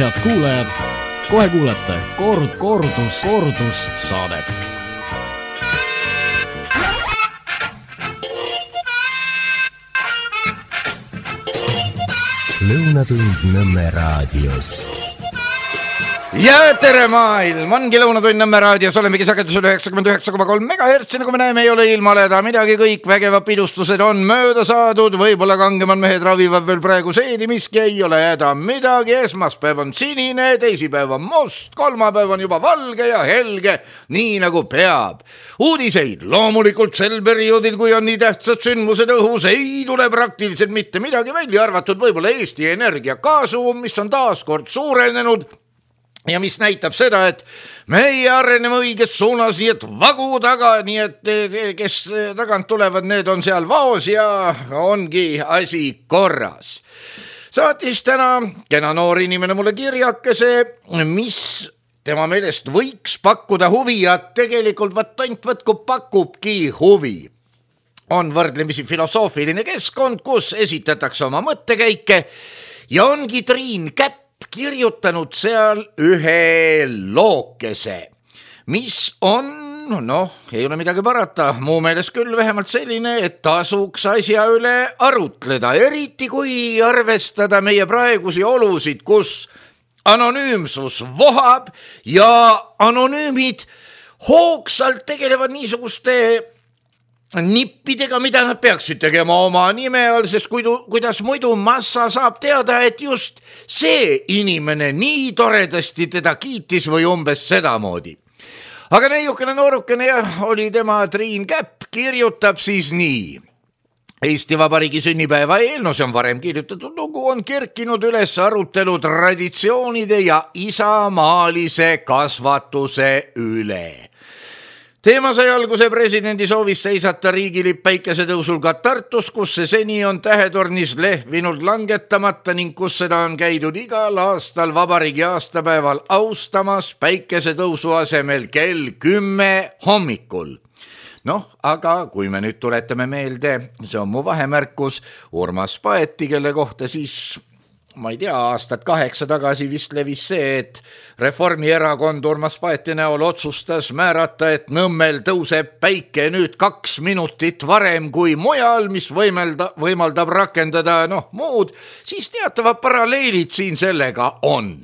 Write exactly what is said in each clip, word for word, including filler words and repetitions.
Head kuulajad, kohe kuulete kord, kordus, kordus saadet. Lõunatund Nõmme raadios. Ja tere maailm, ongi Lõunatund Nõmme raadios, olemegi sagedusel üheksakümmend üheksa koma kolm megahertsi, nagu me näeme, ei ole ilmaleda midagi, kõik vägevad pidustused on mööda saadud, võib-olla kangemad mehed ravivad veel praegu seedi, miski ei ole häda midagi, esmaspäev on sinine, teisipäev on must, kolmapäev on juba valge ja helge, nii nagu peab. Uudiseid loomulikult sel perioodil, kui on nii tähtsad sündmused õhus, ei tule praktiliselt mitte midagi välja arvatud, võib-olla Eesti Energia kaasum, mis on taas kord suurenenud, ja mis näitab seda, et meie areneme õiges suunas, nii et vagu taga, nii et kes tagant tulevad, need on seal vaos ja ongi asi korras. Saatis täna kena noor inimene mulle kirjakese, mis tema meelest võiks pakkuda huvi ja tegelikult vaat ainult võtku pakubki huvi. On võrdlemisi filosoofiline keskkond, kus esitatakse oma mõttekäike ja ongi Triin Käpp kirjutanud seal ühe lookese, mis on, noh, ei ole midagi parata, muu meeles küll vähemalt selline, et tasuks asja üle arutleda, eriti kui arvestada meie praegusi olusid, kus anonüümsus vohab ja anonüümid hoogsalt tegelevad niisuguste nippidega, mida nad peaksid tegema oma nime all, sest kuidu, kuidas muidu massa saab teada, et just see inimene nii toredasti teda kiitis või umbes sedamoodi. Aga neiukene noorukene jah, oli tema Triin Käpp, kirjutab siis nii. Eesti Vabariigi sünnipäeva eel, no see on varem kirjutatud lugu, on kerkinud üles arutelu traditsioonide ja isamaalise kasvatuse üle. Teema sai alguse presidendi soovis seisata riigilipp päikesetõusul ka Tartus, kus see seni on tähetornis lehvinud langetamata ning kus seda on käidud igal aastal vabariigi aastapäeval austamas päikesetõusu asemel kell kümme hommikul. Noh, aga kui me nüüd tuletame meelde, see on mu vahemärkus, Urmas Paeti, kelle kohta siis ma ei tea, aastat kaheksa tagasi vist levis see, et Reformierakond Urmas Paeti näol otsustas määrata, et Nõmmel tõuseb päike nüüd kaks minutit varem kui mujal, mis võimelda, võimaldab rakendada noh, muud, siis teatavad paralleelid siin sellega on.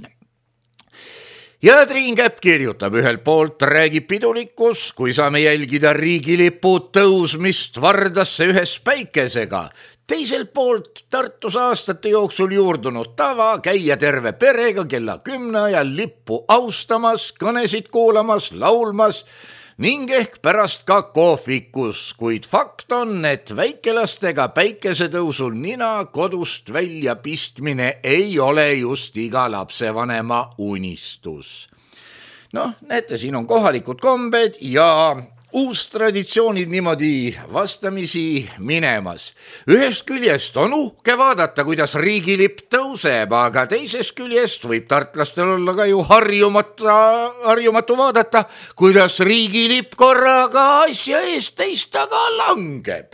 Ja Triin Käpp kirjutab ühelt poolt, räägib pidulikkus, kui saame jälgida riigilipu tõusmist Vardasse ühes päikesega. Teiselt poolt Tartus aastate jooksul juurdunud tava käia terve perega kella kümne ajal lippu austamas, kõnesid kuulamas, laulmas ning ehk pärast ka kohvikus, kuid fakt on, et väikelastega päikesetõusul nina kodust välja pistmine ei ole just iga lapsevanema unistus. Noh, näete, siin on kohalikud kombed ja uus traditsioonid niimoodi vastamisi minemas. Ühest küljest on uhke vaadata, kuidas riigilipp tõuseb, aga teisest küljest võib tartlastel olla ka ju harjumatu, harjumatu vaadata, kuidas riigilipp korraga asja eest teist taga langeb.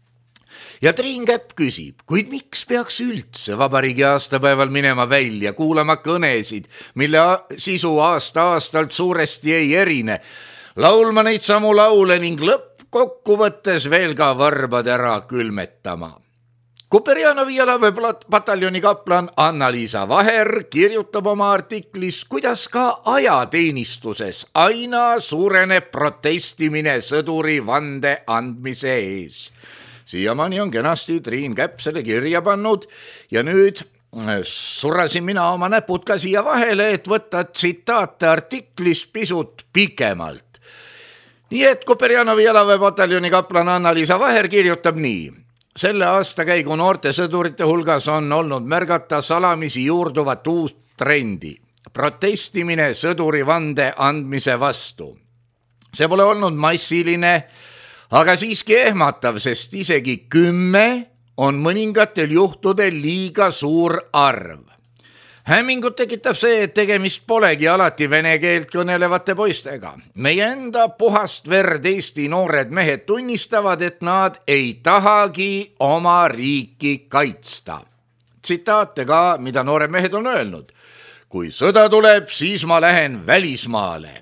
Ja Triin Käpp küsib, kuid miks peaks üldse vabariigi aastapäeval minema välja, kuulama kõnesid, mille sisu aasta-aastalt suuresti ei erine, laulma neid samu laule ning lõppkokkuvõttes veel ka varbad ära külmetama. Kuperjanovi jalaväe pataljoni kaplan Anna-Liisa Vaher kirjutab oma artiklis, kuidas ka ajateenistuses aina suureneb protestimine sõduri vande andmise ees. Siiamaani on kenasti Triin Käpp selle kirja pannud ja nüüd surrasin mina oma näpud ka siia vahele, et võtta tsitaate artiklis pisut pikemalt. Nii et Kuperjanovi jalaväe pataljoni kaplan Anna-Liisa Vaher kirjutab nii. Selle aastakäigu noorte sõdurite hulgas on olnud märgata salamisi juurduvat uut trendi. Protestimine sõduri vande andmise vastu. See pole olnud massiline, aga siiski ehmatav, sest isegi kümme on mõningatel juhtudel liiga suur arv. Hämmingut tekitab see, et tegemist polegi alati vene keelt kõnelevate poistega. Meie enda puhast verd Eesti noored mehed tunnistavad, et nad ei tahagi oma riiki kaitsta. Tsitaate ka, mida noored mehed on öelnud. kui sõda tuleb, siis ma lähen välismaale.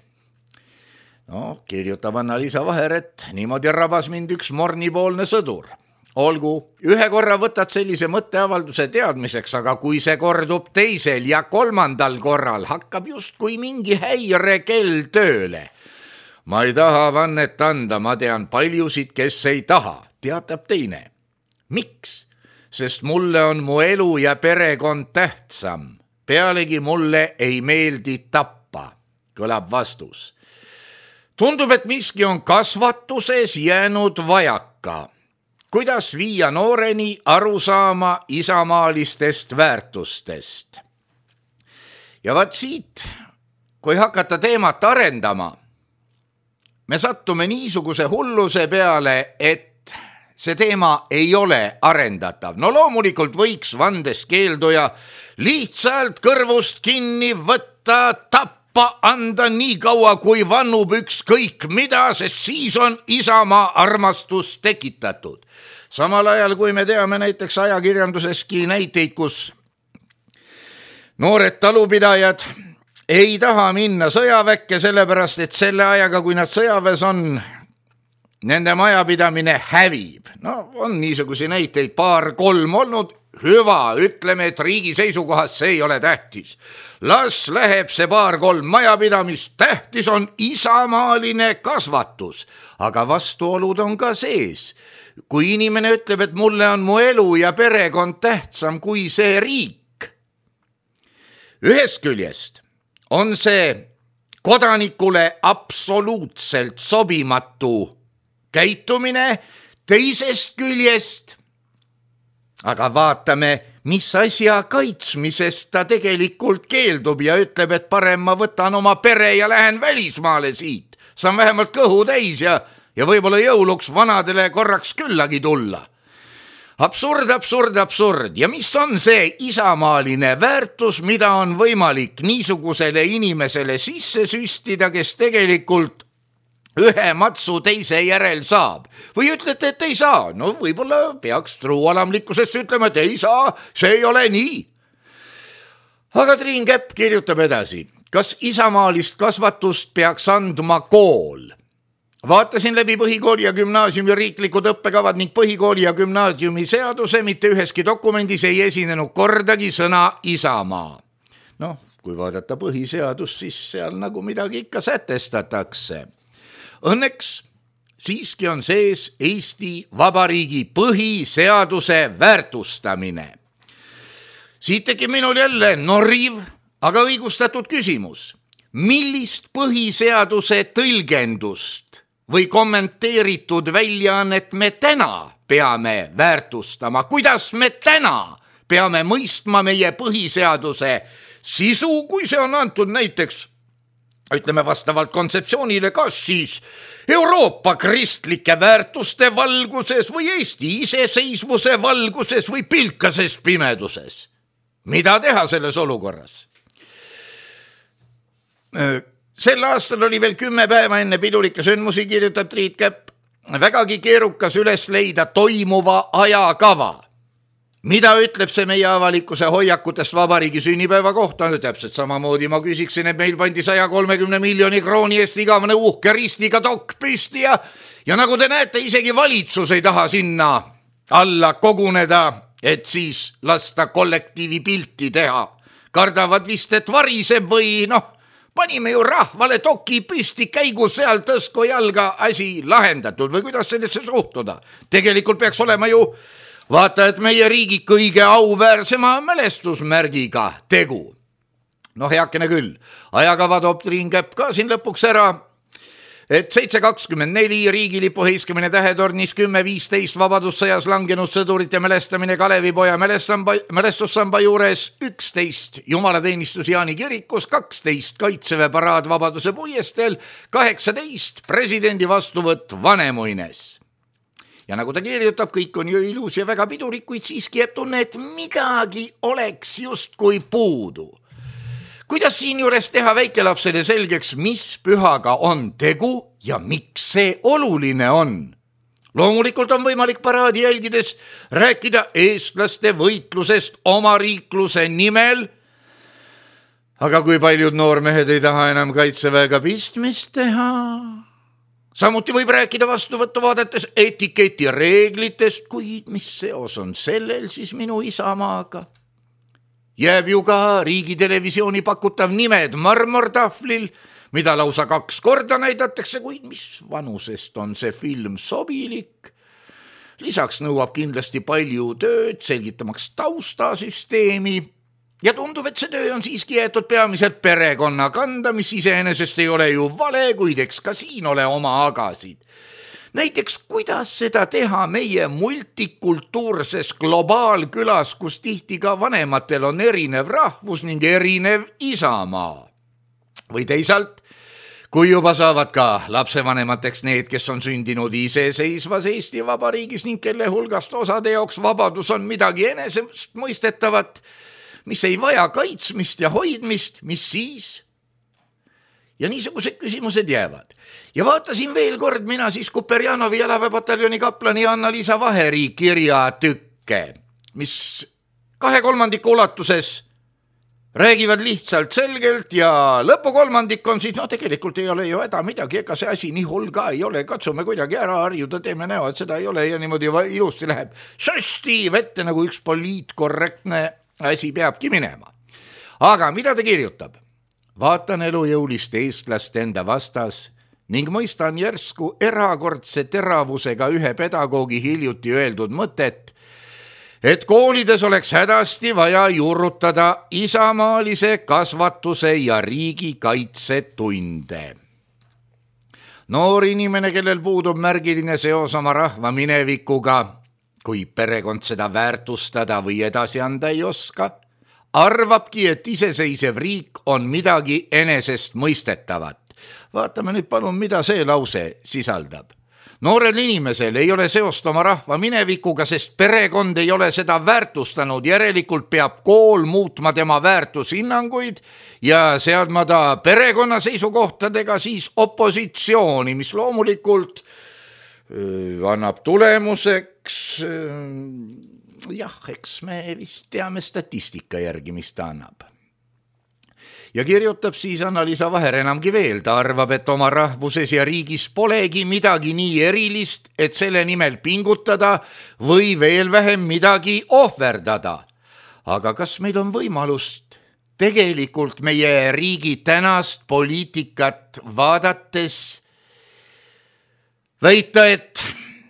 No, kirjutab Anna-Liisa Vaher, et niimoodi rabas mind üks mornipoolne sõdur. Olgu, ühe korra võtad sellise mõtteavalduse teadmiseks, aga kui see kordub teisel ja kolmandal korral, hakkab just kui mingi häirekell tööle. Ma ei taha vannet anda, ma tean paljusid, kes ei taha, teatab teine. Miks? Sest mulle on mu elu ja perekond tähtsam. Pealegi mulle ei meeldi tappa, kõlab vastus. Tundub, et miski on kasvatuses jäänud vajaka. Kuidas viia nooreni aru saama isamaalistest väärtustest? Ja vaat siit, kui hakata teemat arendama, me sattume niisuguse hulluse peale, et see teema ei ole arendatav. No loomulikult võiks vandes keelduja lihtsalt kõrvust kinni võtta, tappa, anda nii kaua, kui vannub ükskõik mida, sest siis on isamaa armastus tekitatud. Samal ajal, kui me teame näiteks ajakirjanduseski näiteid, kus noored talupidajad ei taha minna sõjaväkke, sellepärast et selle ajaga, kui nad sõjaväes on, nende majapidamine hävib. No, on niisugusi näiteid paar-kolm olnud. Hüva, ütleme, et riigi seisukohast see ei ole tähtis. Las läheb see paar-kolm majapidamist, tähtis on isamaaline kasvatus. Aga vastuolud on ka sees. Kui inimene ütleb, et mulle on mu elu ja perekond tähtsam kui see riik. Ühest küljest on see kodanikule absoluutselt sobimatu käitumine, teisest küljest aga vaatame, mis asja kaitsmisest ta tegelikult keeldub ja ütleb, et parem ma võtan oma pere ja lähen välismaale siit. Saan vähemalt kõhu täis ja, ja võib-olla jõuluks vanadele korraks küllagi tulla. Absurd, absurd, absurd. Ja mis on see isamaaline väärtus, mida on võimalik niisugusele inimesele sisse süstida, kes tegelikult ühe matsu teise järel saab? Või ütlete, et ei saa? No võib-olla peaks truualamlikkusesse ütlema, et ei saa, see ei ole nii. Aga Triin Käpp kirjutab edasi. Kas isamaalist kasvatust peaks andma kool? Vaatasin läbi põhikooli ja gümnaasiumi riiklikud õppekavad ning põhikooli ja gümnaasiumi seaduse, mitte üheski dokumendis ei esinenud kordagi sõna isamaa. Noh, kui vaadata põhiseadust, siis seal nagu midagi ikka sätestatakse. Õnneks siiski on sees Eesti Vabariigi põhiseaduse väärtustamine. Siit tegi minul jälle noriv, aga õigustatud küsimus. Millist põhiseaduse tõlgendust või kommenteeritud väljaannet me täna peame väärtustama? Kuidas me täna peame mõistma meie põhiseaduse sisu, kui see on antud näiteks, ütleme vastavalt kontseptsioonile, kas siis Euroopa kristlike väärtuste valguses või Eesti iseseisvuse valguses või pilkases pimeduses? Mida teha selles olukorras? Sel aastal oli veel kümme päeva enne pidulikke sündmusi, kirjutab Triit Käpp, vägagi keerukas üles leida toimuva ajakava. Mida ütleb see meie avalikkuse hoiakutest vabariigi sünnipäeva kohta? Täpselt samamoodi ma küsiksin, et meil pandi saja kolmekümne miljoni krooni eest igavene uhke ristiga dokk püsti ja, ja nagu te näete, isegi valitsus ei taha sinna alla koguneda, et siis lasta kollektiivi pilti teha. Kardavad vist, et variseb või noh, panime ju rahvale doki püsti, käigu seal, tõsku jalga, asi lahendatud või kuidas sellesse suhtuda? Tegelikult peaks olema ju vaata, et meie riigi kõige auväärsema mälestusmärgiga tegu. No heakene küll, ajakava toob Triin Käpp ka siin lõpuks ära, et seitse kakskümmend neli riigilipu heiskimine Tähetornis, kümme viisteist vabadussõjas langenud sõdurite mälestamine Kalevipoja mälestussamba juures, üksteist jumalateenistus Jaani kirikus, kaksteist kaitseväe paraad Vabaduse puiestel, kaheksateist presidendi vastuvõtt Vanemuines. Ja nagu ta kirjutab, kõik on ju ilus ja väga pidulik, kuid siiski jääb tunne, et midagi oleks justkui puudu. Kuidas siin juures teha väikelapsele selgeks, mis pühaga on tegu ja miks see oluline on? Loomulikult on võimalik paraadi jälgides rääkida eestlaste võitlusest oma riikluse nimel, aga kui paljud noormehed ei taha enam kaitseväega pistmist teha? Samuti võib rääkida vastuvõttu vaadates etiketi reeglitest, kuid mis seos on sellel siis minu Isamaaga? Jääb ju ka riigitelevisiooni pakutav nimed marmortahvlil, mida lausa kaks korda näidatakse, kuid mis vanusest on see film sobilik? Lisaks nõuab kindlasti palju tööd, selgitamaks taustasüsteemi ja tundub, et see töö on siiski jäetud peamiselt perekonna kanda, mis iseenesest ei ole ju vale, kuid eks ka siin ole oma agasid. Näiteks, kuidas seda teha meie multikultuurses globaalkülas, kus tihti ka vanematel on erinev rahvus ning erinev isamaa. Või teisalt, kui juba saavad ka lapsevanemateks need, kes on sündinud iseseisvas Eesti Vabariigis ning kelle hulgast osade jaoks vabadus on midagi enesest mõistetavat, mis ei vaja kaitsmist ja hoidmist, mis siis? Ja niisugused küsimused jäävad. Ja vaatasin veel kord mina siis Kuperjanovi jalaväepataljoni kaplani Anna-Liisa Vaheri kirjatükke, mis kahe kolmandiku ulatuses räägivad lihtsalt selgelt ja lõpukolmandik on siis, no tegelikult ei ole ju häda midagi, ega see asi nii hull ka ei ole, katsume kuidagi ära harjuda, teeme näo, et seda ei ole ja niimoodi ilusti läheb šosti vette, nagu üks poliitkorrektne asi peabki minema. Aga mida ta kirjutab? Vaatan elujõulist eestlast enda vastas ning mõistan järsku erakordse teravusega ühe pedagoogi hiljuti öeldud mõtet, et koolides oleks hädasti vaja juurutada isamaalise kasvatuse ja riigikaitse tunde. Noor inimene, kellel puudub märgiline seos oma rahva minevikuga, kui perekond seda väärtustada või edasi anda ei oska, arvabki, et iseseisev riik on midagi enesest mõistetavat. Vaatame nüüd palun, mida see lause sisaldab. Noorel inimesel ei ole seost oma rahva minevikuga, sest perekond ei ole seda väärtustanud, järelikult peab kool muutma tema väärtushinnanguid ja seadma ta perekonna seisukohtadega siis opositsiooni, mis loomulikult öö, annab tulemuseks öö, jah, eks me vist teame statistika järgi, mis ta annab. Ja kirjutab siis Anna-Liisa Vaher enamgi veel, ta arvab, et oma rahvuses ja riigis polegi midagi nii erilist, et selle nimel pingutada või veel vähem midagi ohverdada. Aga kas meil on võimalust tegelikult meie riigi tänast poliitikat vaadates väita, et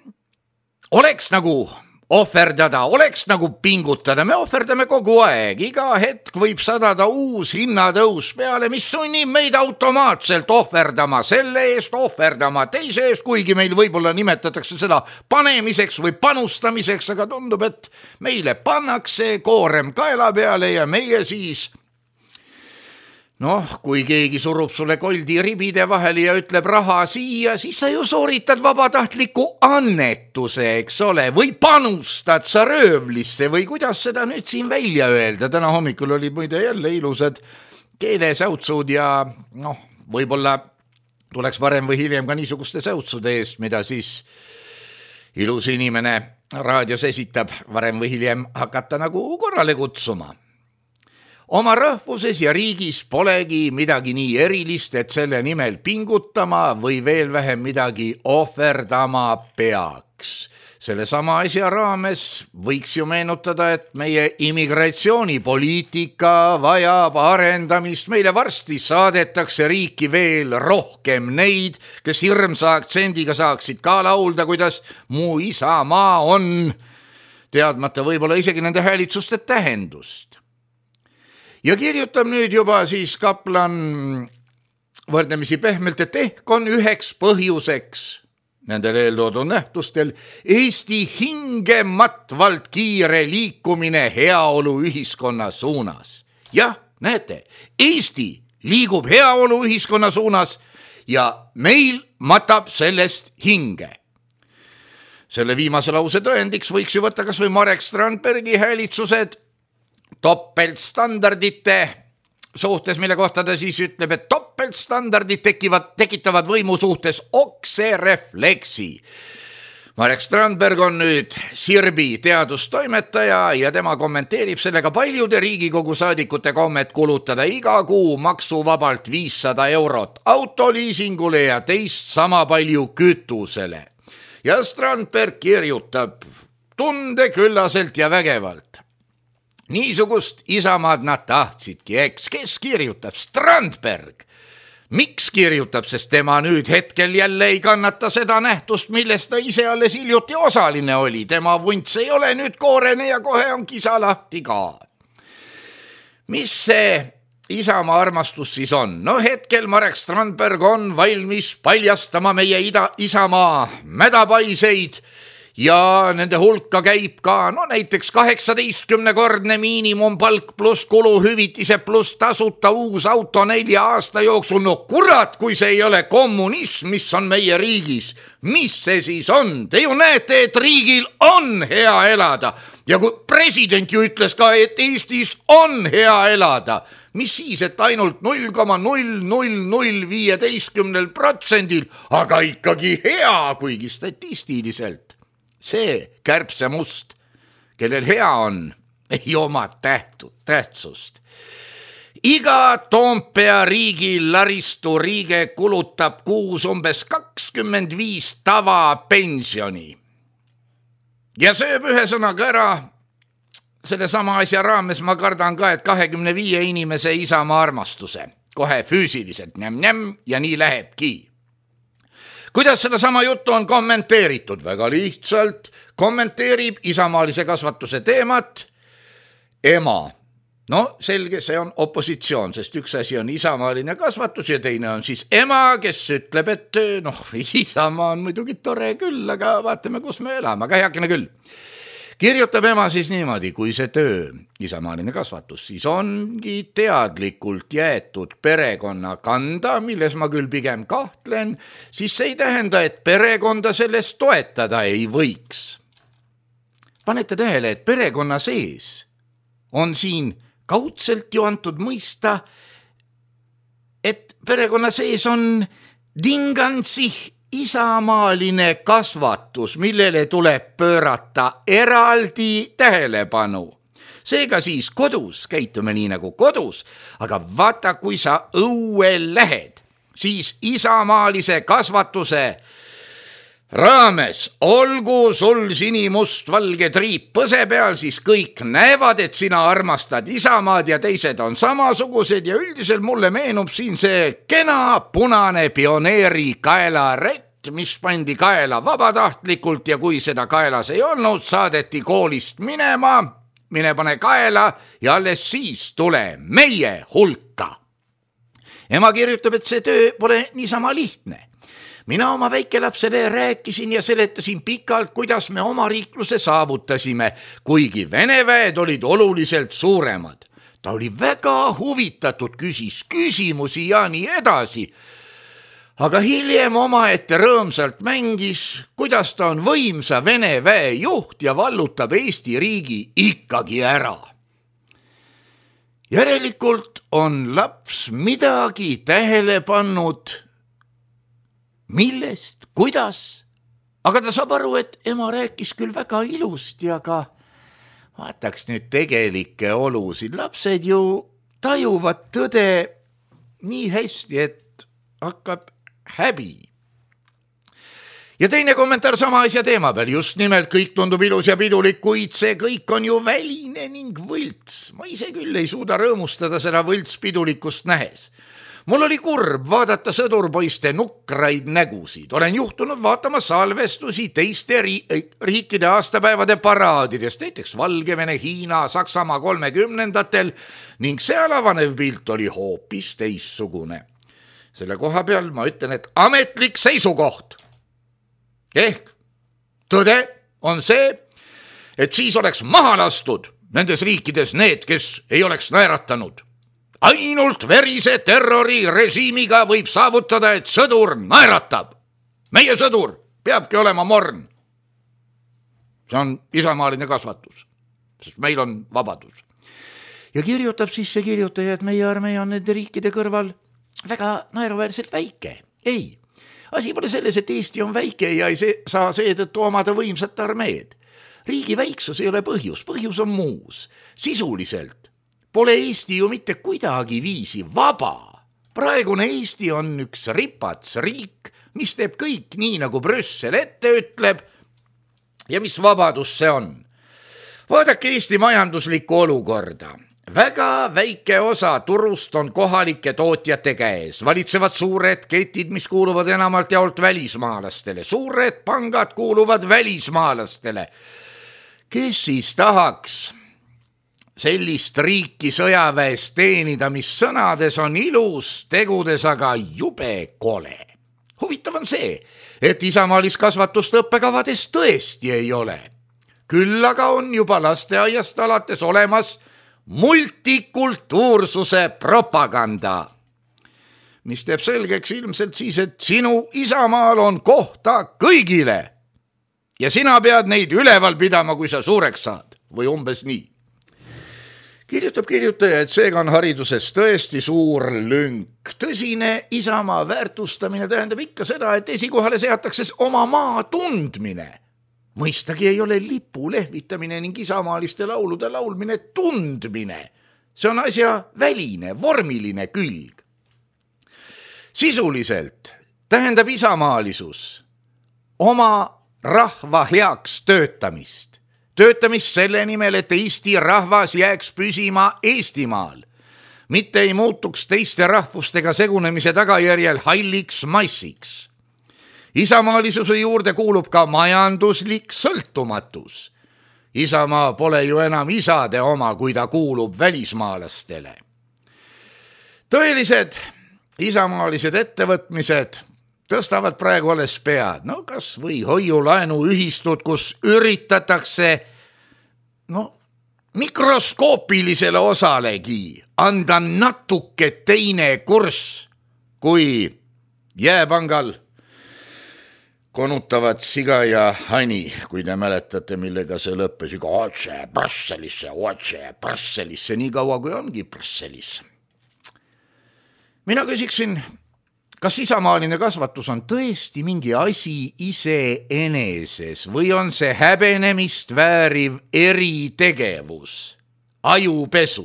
oleks nagu ohverdada, oleks nagu pingutada, me ohverdame kogu aeg, iga hetk võib sadada uus hinnatõus peale, mis sunnib meid automaatselt ohverdama, selle eest ohverdama, teise eest, kuigi meil võib-olla nimetatakse seda panemiseks või panustamiseks, aga tundub, et meile pannakse koorem kaela peale ja meie siis noh, kui keegi surub sulle koldi ribide vahele ja ütleb raha siia, siis sa ju sooritad vabatahtliku annetuse, eks ole, või panustad sa röövlisse või kuidas seda nüüd siin välja öelda. Täna hommikul oli muide jälle ilusad keelesäutsud ja noh, võib-olla tuleks varem või hiljem ka niisuguste säutsude eest, mida siis ilus inimene raadios esitab, varem või hiljem hakata nagu korrale kutsuma. Oma rahvuses ja riigis polegi midagi nii erilist, et selle nimel pingutama või veel vähem midagi ohverdama peaks. Selle sama asja raames võiks ju meenutada, et meie immigratsioonipoliitika vajab arendamist. Meile varsti saadetakse riiki veel rohkem neid, kes hirmsa aktsendiga saaksid ka laulda, kuidas mu isamaa on, teadmata võib-olla isegi nende häälitsuste tähendust. Ja kirjutab nüüd juba siis kaplan võrdlemisi pehmelt, et ehk on üheks põhjuseks nendel eeltoodud nähtustel Eesti hingematvalt kiire liikumine heaolu ühiskonna suunas. Jah, näete, Eesti liigub heaolu ühiskonna suunas ja meil matab sellest hinge. Selle viimase lause tõendiks võiks ju võtta kas või Marek Strandbergi häälitsused topeltstandardite suhtes, mille kohta ta siis ütleb, et topeltstandardid tekivad, tekitavad võimu suhtes okserefleksi. Marek Strandberg on nüüd Sirbi teadustoimetaja ja tema kommenteerib sellega paljude Riigikogu saadikute kommet kulutada iga kuu maksuvabalt viissada eurot autoliisingule ja teist sama palju kütusele. Ja Strandberg kirjutab tundeküllaselt ja vägevalt. Niisugust Isamaad nad tahtsidki, eks, kes kirjutab? Strandberg. Miks kirjutab, sest tema nüüd hetkel jälle ei kannata seda nähtust, millest ta ise alles hiljuti osaline oli. Tema vunts ei ole nüüd koorene ja kohe on kisa lahti ka. Mis see Isamaa armastus siis on? No hetkel Marek Strandberg on valmis paljastama meie ida Isamaa mädapaiseid ja nende hulka käib ka no näiteks kaheksateistkümnekordne miinimumpalk pluss kuluhüvitise pluss tasuta uus auto nelja aasta jooksul. No kurat, kui see ei ole kommunism, mis on meie riigis. Mis see siis on? Te ju näete, et riigil on hea elada. Ja kui president ju ütles ka, et Eestis on hea elada. Mis siis, et ainult null koma null null null viieteistkümnel protsendil, aga ikkagi hea, kuigi statistiliselt. See kärbse must, kellel hea on, ei oma tähtud, tähtsust. Iga Toompea riigi laristu riige kulutab kuus umbes kakskümmend viis tavapensioni. Ja sööb ühe sõnaga ära selle sama asja raames, ma kardan ka, et kahekümne viie inimese Isamaa armastuse. Kohe füüsiliselt näm-näm ja nii lähebki. Kuidas seda sama juttu on kommenteeritud? Väga lihtsalt kommenteerib isamaalise kasvatuse teemat ema. No selge, see on opositsioon, sest üks asi on isamaaline kasvatus ja teine on siis ema, kes ütleb, et noh, Isamaa on muidugi tore küll, aga vaatame, kus me elame, aga heakene küll. Kirjutab ema siis niimoodi, kui see töö, isamaaline kasvatus, siis ongi teadlikult jäetud perekonna kanda, milles ma küll pigem kahtlen, siis see ei tähenda, et perekonda sellest toetada ei võiks. Panete tähele, et perekonna sees on siin kaudselt ju antud mõista, et perekonna sees on dingansih isamaaline kasvatus, millele tuleb pöörata eraldi tähelepanu. Seega siis kodus käitume nii nagu kodus, aga vaata, kui sa õue lähed, siis isamaalise kasvatuse raames olgu sul sinimust valge triip põse peal, siis kõik näevad, et sina armastad Isamaad ja teised on samasugused ja üldiselt mulle meenub siin see kena punane pioneeri kaelarett, mis pandi kaela vabatahtlikult ja kui seda kaelas ei olnud, saadeti koolist minema, mine pane kaela ja alles siis tule meie hulka. Ema kirjutab, et see töö pole niisama lihtne. Mina oma väikelapsele rääkisin ja seletasin pikalt, kuidas me oma riikluse saavutasime, kuigi Vene väed olid oluliselt suuremad. Ta oli väga huvitatud, küsis küsimusi ja nii edasi. Aga hiljem omaette rõõmsalt mängis, kuidas ta on võimsa Vene väe juht ja vallutab Eesti riigi ikkagi ära. Järelikult on laps midagi tähele pannud. Millest, kuidas? Aga ta saab aru, et ema rääkis küll väga ilusti, aga vaataks nüüd tegelikke olusid. Lapsed ju tajuvad tõde nii hästi, et hakkab häbi. Ja teine kommentaar sama asja teema peal. Just nimelt kõik tundub ilus ja pidulik, kuid see kõik on ju väline ning võlts. Ma ise küll ei suuda rõõmustada seda võlts pidulikust nähes. Mul oli kurb vaadata sõdurpoiste nukraid nägusid. Olen juhtunud vaatama salvestusi teiste riikide aastapäevade paraadidest, näiteks Valgevene, Hiina, Saksamaa kolmekümnendatel ning seal avanev pilt oli hoopis teissugune. Selle koha peal ma ütlen, et ametlik seisukoht. Ehk tõde on see, et siis oleks maha lastud nendes riikides need, kes ei oleks naeratanud. Ainult verise terrori režiimiga võib saavutada, et sõdur naeratab. Meie sõdur peabki olema morn. See on isamaaline kasvatus, sest meil on vabadus. Ja kirjutab siis see kirjutaja, et meie armee on nende riikide kõrval väga naeruväärselt väike. Ei, asi pole selles, et Eesti on väike ja ei saa seetõttu omada võimsat armeed. Riigi väiksus ei ole põhjus, põhjus on muus. Sisuliselt pole Eesti ju mitte kuidagi viisi vaba. Praegune Eesti on üks ripats riik, mis teeb kõik nii, nagu Brüssel ette ütleb ja mis vabadus see on. Vaadake Eesti majanduslikku olukorda. Väga väike osa turust on kohalike tootjate käes. Valitsevad suured ketid, mis kuuluvad enamalt jaolt välismaalastele. Suured pangad kuuluvad välismaalastele. Kes siis tahaks sellist riiki sõjaväes teenida, mis sõnades on ilus, tegudes aga jube kole? Huvitav on see, et isamaalis kasvatust õppekavades tõesti ei ole. Küll aga on juba lasteaiast alates olemas multikultuursuse propaganda, mis teeb selgeks ilmselt siis, et sinu isamaal on kohta kõigile ja sina pead neid üleval pidama, kui sa suureks saad, või umbes nii. Kirjutab kirjutaja, et seega on hariduses tõesti suur lünk. Tõsine isamaa väärtustamine tähendab ikka seda, et esikohale seatakse oma maa tundmine. Mõistagi ei ole lipu lehvitamine ning isamaaliste laulude laulmine tundmine. See on asja väline, vormiline külg. Sisuliselt tähendab isamaalisus oma rahva heaks töötamist. Töötamist selle nimel, et Eesti rahvas jääks püsima Eestimaal. Mitte ei muutuks teiste rahvustega segunemise tagajärjel halliks massiks. Isamaalisuse juurde kuulub ka majanduslik sõltumatus. Isamaa pole ju enam isade oma, kui ta kuulub välismaalastele. Tõelised isamaalised ettevõtmised tõstavad praegu alles pead. No kas või hoiulaenu ühistud, kus üritatakse no, mikroskoopilisele osalegi anda natuke teine kurss kui jääpangal konutavad siga ja hani, kui te mäletate, millega see lõppes. Iga otse Brüsselisse, otse Brüsselisse, nii kaua kui ongi Brüsselis. Mina küsiksin, kas isamaaline kasvatus on tõesti mingi asi ise eneses või on see häbenemist vääriv eritegevus, ajupesu?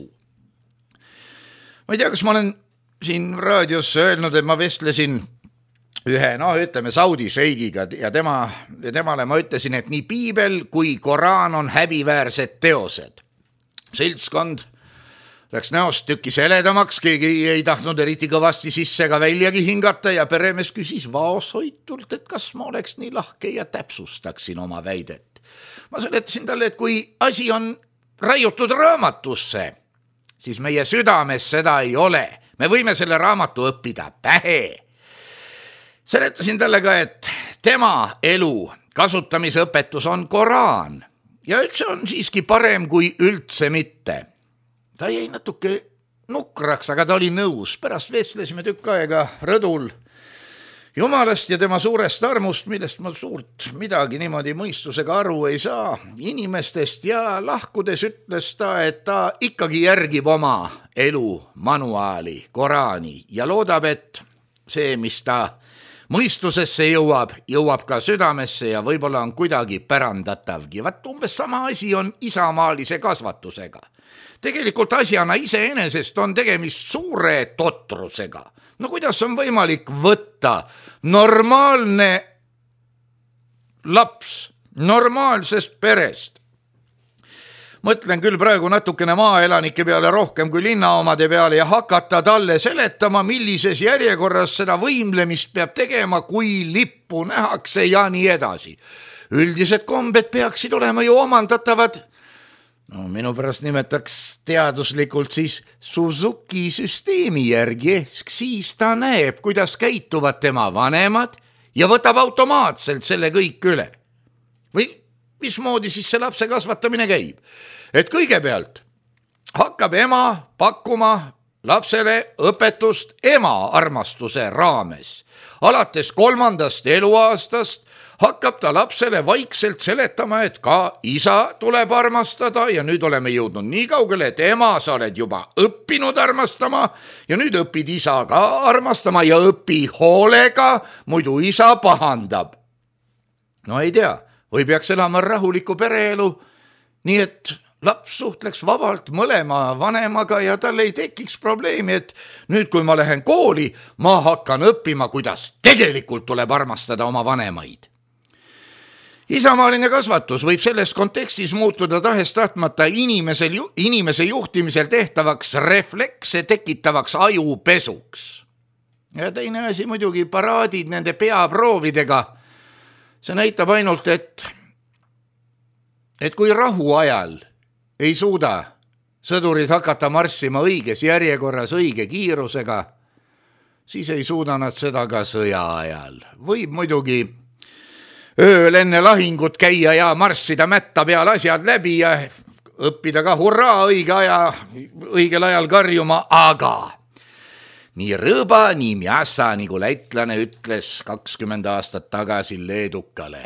Ma ei tea, kas ma olen siin raadios öelnud, et ma vestlesin ühe, no ütleme, Saudi šeigiga ja tema, temale ma ütlesin, et nii piibel kui Koraan on häbiväärsed teosed. Seltskond läks näost tükis heledamaks, keegi ei tahtnud eriti kõvasti sisse ka väljagi hingata ja peremees küsis vaoshoitult, et kas ma oleks nii lahke ja täpsustaksin oma väidet. Ma seletasin talle, et kui asi on raiutud raamatusse, siis meie südames seda ei ole. Me võime selle raamatu õppida pähe. Seletasin talle ka, et tema elu kasutamisõpetus on Koraan ja et see on siiski parem kui üldse mitte. Ta jäi natuke nukraks, aga ta oli nõus. Pärast vestlesime tükk aega rõdul Jumalast ja tema suurest armust, millest ma suurt midagi niimoodi mõistusega aru ei saa, inimestest ja lahkudes ütles ta, et ta ikkagi järgib oma elu manuaali, Koraani ja loodab, et see, mis ta mõistusesse jõuab, jõuab ka südamesse ja võib-olla on kuidagi pärandatavgi. Vaat umbes sama asi on isamaalise kasvatusega. Tegelikult asjana iseenesest on tegemist suure totrusega. No kuidas on võimalik võtta normaalne laps normaalsest perest? Mõtlen küll praegu natukene maaelanike peale rohkem kui linnaomade peale ja hakata talle seletama, millises järjekorras seda võimlemist peab tegema, kui lippu nähakse ja nii edasi. Üldised kombed peaksid olema ju omandatavad, no minu pärast nimetaks teaduslikult siis Suzuki süsteemi järgi, siis ta näeb, kuidas käituvad tema vanemad ja võtab automaatselt selle kõik üle. Või mismoodi siis see lapse kasvatamine käib? Et kõigepealt hakkab ema pakkuma lapsele õpetust ema armastuse raames. Alates kolmandast eluaastast hakkab ta lapsele vaikselt seletama, et ka isa tuleb armastada ja nüüd oleme jõudnud nii kaugele, et ema, sa oled juba õppinud armastama ja nüüd õpid isa ka armastama ja õpi hoolega, muidu isa pahandab. No ei tea, või peaks elama rahuliku pereelu, nii et laps suhtleks vabalt mõlema vanemaga ja tal ei tekiks probleemi, et nüüd, kui ma lähen kooli, ma hakkan õppima, kuidas tegelikult tuleb armastada oma vanemaid. Isamaaline kasvatus võib selles kontekstis muutuda tahes tahtmata inimesel, inimese juhtimisel tehtavaks reflekse tekitavaks ajupesuks. Ja teine asi muidugi paraadid nende peaproovidega. See näitab ainult, et, et kui rahu ajal ei suuda sõdurid hakata marssima õiges järjekorras õige kiirusega, siis ei suuda nad seda ka sõja ajal. Võib muidugi ööl enne lahingut käia ja marssida mätta peal asjad läbi ja õppida ka hurraa õige aja, õigel ajal karjuma, aga nii rõba, nii mjassa, nagu lätlane ütles kakskümmend aastat tagasi leedukale.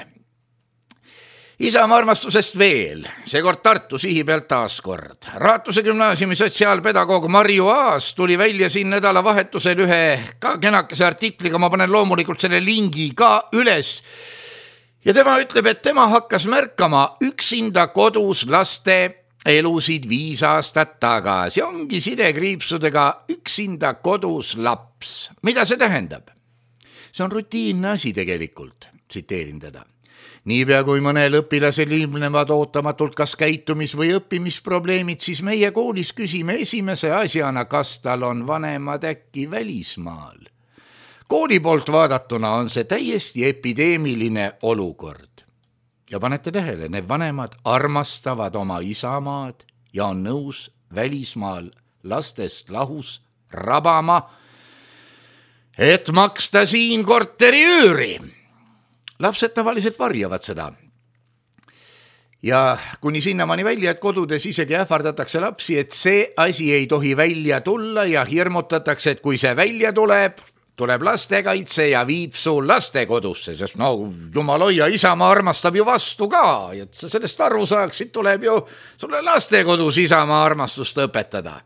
Isamaa armastusest veel, seekord Tartu sihi pealt taaskord. Raatuse gümnaasiumi sotsiaalpedagoog Marju Aas tuli välja siin nädala vahetusel ühe ka kenakese artikliga, ma panen loomulikult selle lingi ka üles. Ja tema ütleb, et tema hakkas märkama üksinda kodus laste elusid viis aastat tagasi. Ongi sidekriipsudega üksinda kodus laps. Mida see tähendab? See on rutiinne asi tegelikult, tsiteerin teda. Niipea kui mõnel õpilasel ilmnevad ootamatult kas käitumis- või õppimisprobleemid, siis meie koolis küsime esimese asjana, kas tal on vanemad äkki välismaal. Kooli poolt vaadatuna on see täiesti epideemiline olukord. Ja panete tähele, need vanemad armastavad oma isamaad ja on nõus välismaal lastest lahus rabama, et maksta siin korteri üüri. Lapsed tavaliselt varjavad seda. Ja kuni sinnamaani välja, et kodudes isegi ähvardatakse lapsi, et see asi ei tohi välja tulla ja hirmutatakse, et kui see välja tuleb, tuleb lastekaitse ja viib su lastekodusse, sest no jumal hoia, Isamaa armastab ju vastu ka, et sa sellest aru saaksid, tuleb ju sulle lastekodus Isamaa armastust õpetada.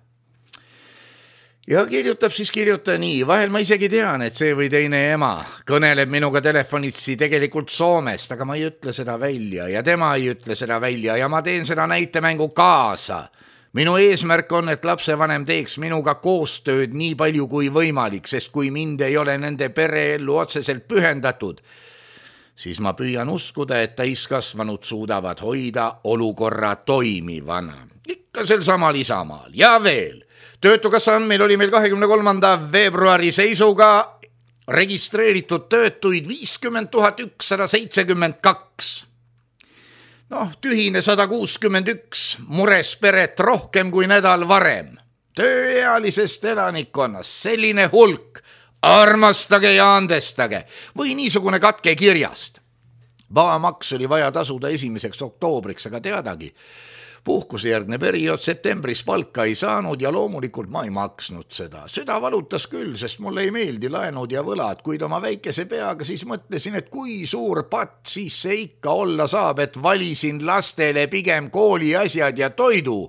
Ja kirjutab siis kirjuta nii, vahel ma isegi tean, et see või teine ema kõneleb minuga telefonitsi tegelikult Soomest, aga ma ei ütle seda välja ja tema ei ütle seda välja ja ma teen seda näitemängu kaasa. Minu eesmärk on, et lapsevanem teeks minuga koostööd nii palju kui võimalik, sest kui mind ei ole nende pereellu otseselt pühendatud, siis ma püüan uskuda, et täiskasvanud suudavad hoida olukorra toimivana. Ikka sel samal Isamaal ja veel. Töötukassa andmeil oli meil kahekümne kolmanda veebruari seisuga registreeritud töötuid viiskümmend tuhat ükssada seitsekümmend kaks. Noh, tühine sada kuuskümmend üks, mures peret rohkem kui nädal varem. Tööealisest elanikkonnast selline hulk, armastage ja andestage või niisugune katke kirjast. Baamaks oli vaja tasuda esimeseks oktoobriks, aga teadagi. Puhkusejärgne periood septembris palka ei saanud ja loomulikult ma ei maksnud seda. Süda valutas küll, sest mulle ei meeldi laenud ja võlad, kuid oma väikese peaga siis mõtlesin, et kui suur patt siis see ikka olla saab, et valisin lastele pigem kooli asjad ja toidu,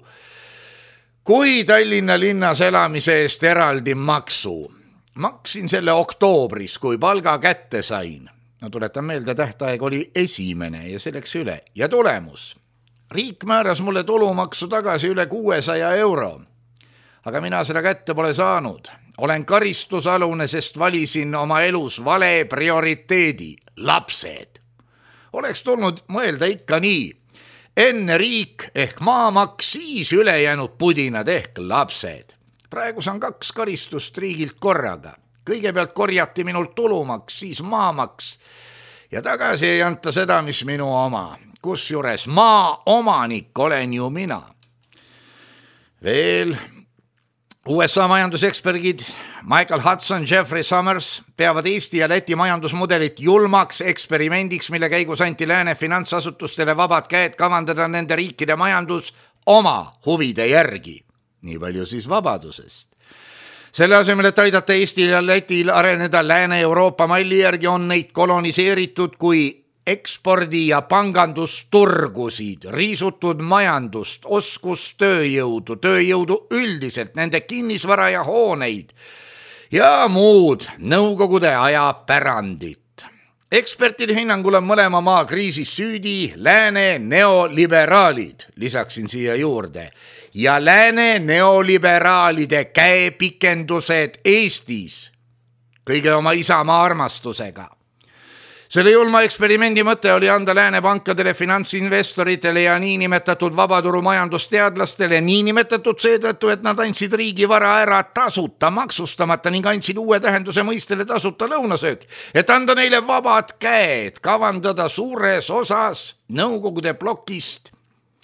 kui Tallinna linnas elamise eest eraldi maksu. Maksin selle oktoobris, kui palga kätte sain. No tuletan meelde, tähtaeg oli esimene ja selleks üle ja tulemus. Riik määras mulle tulumaksu tagasi üle kuuesaja euro, aga mina seda kätte pole saanud. Olen karistusalune, sest valisin oma elus vale prioriteedi, lapsed. Oleks tulnud mõelda ikka nii, enne riik ehk maamaks, siis ülejäänud pudinad ehk lapsed. Praegu saan kaks karistust riigilt korraga. Kõigepealt korjati minult tulumaks, siis maamaks ja tagasi ei anta seda, mis minu oma. Kusjuures maa omanik olen ju mina. Veel U S A majanduseksperdid Michael Hudson, Jeffrey Summers peavad Eesti ja Läti majandusmudelit julmaks eksperimendiks, mille käigus anti lääne finantsasutustele vabad käed kavandada nende riikide majandus oma huvide järgi. Nii palju siis vabadusest. Selle asemel, et aidata Eestil ja Lätil areneda Lääne-Euroopa malli järgi, on neid koloniseeritud kui ekspordi- ja pangandusturgusid, riisutud majandust, oskustööjõudu, tööjõudu üldiselt, nende kinnisvara ja hooneid ja muud nõukogude aja pärandit. Ekspertide hinnangul on mõlema maa kriisis süüdi lääne neoliberaalid, lisaksin siia juurde, ja lääne neoliberaalide käepikendused Eestis kõige oma isamaa armastusega. Selle julma eksperimendi mõte oli anda lääne pankadele, finantsinvestoritele ja niinimetatud vabaturu majandusteadlastele niinimetatud seetõttu, et nad andsid riigi vara ära tasuta, maksustamata ning andsid uue tähenduse mõistele tasuta lõunasöök, et anda neile vabad käed kavandada suures osas Nõukogude plokist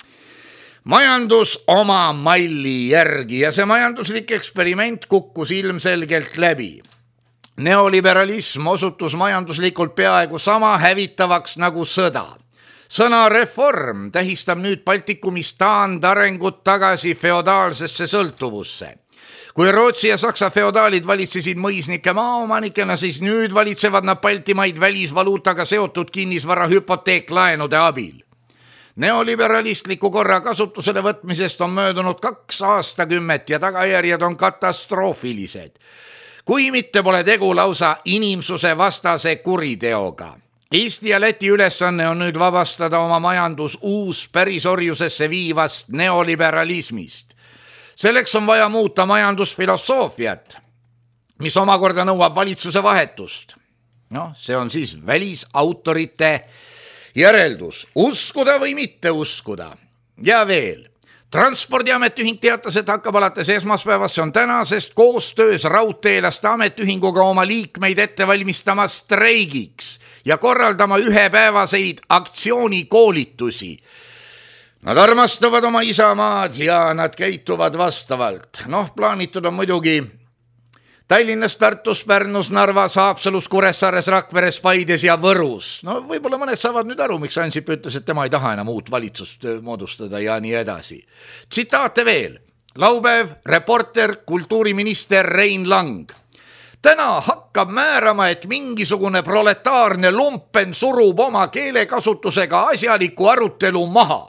majandus oma malli järgi ja see majanduslik eksperiment kukkus ilmselgelt läbi. Neoliberalism osutus majanduslikult peaaegu sama hävitavaks nagu sõda. Sõna reform tähistab nüüd Baltikumis taandarengut tagasi feodaalsesse sõltuvusse. Kui Rootsi ja Saksa feodaalid valitsesid mõisnike maaomanikena, siis nüüd valitsevad nad Baltimaid välisvaluutaga seotud kinnisvara hüpoteeklaenude abil. Neoliberalistliku korra kasutusele võtmisest on möödunud kaks aastakümmet ja tagajärjed on katastroofilised. Kui mitte pole tegu lausa inimsuse vastase kuriteoga. Eesti ja Läti ülesanne on nüüd vabastada oma majandus uus pärisorjusesse viivast neoliberalismist. Selleks on vaja muuta majandusfilosoofiat, mis omakorda nõuab valitsuse vahetust. No, see on siis välisautorite järeldus, uskuda või mitte uskuda. Ja veel. Transpordiametiühing teatas, et hakkab alates esmaspäevast, see on tänasest koostöös raudteelaste ametiühinguga oma liikmeid ette valmistama streigiks ja korraldama ühepäevaseid aktsioonikoolitusi. Nad armastavad oma isamaad ja nad käituvad vastavalt. Noh, plaanitud on muidugi Tallinnas, Tartus, Pärnus, Narvas, Haapsalus, Kuressaares, Rakveres, Paides ja Võrus. No võib-olla mõned saavad nüüd aru, miks Ansip ütles, et tema ei taha enam uut valitsust moodustada ja nii edasi. Tsitaate veel. Laupäev, reporter, kultuuriminister Rein Lang. Täna hakkab määrama, et mingisugune proletaarne lumpen surub oma keelekasutusega asjaliku arutelu maha.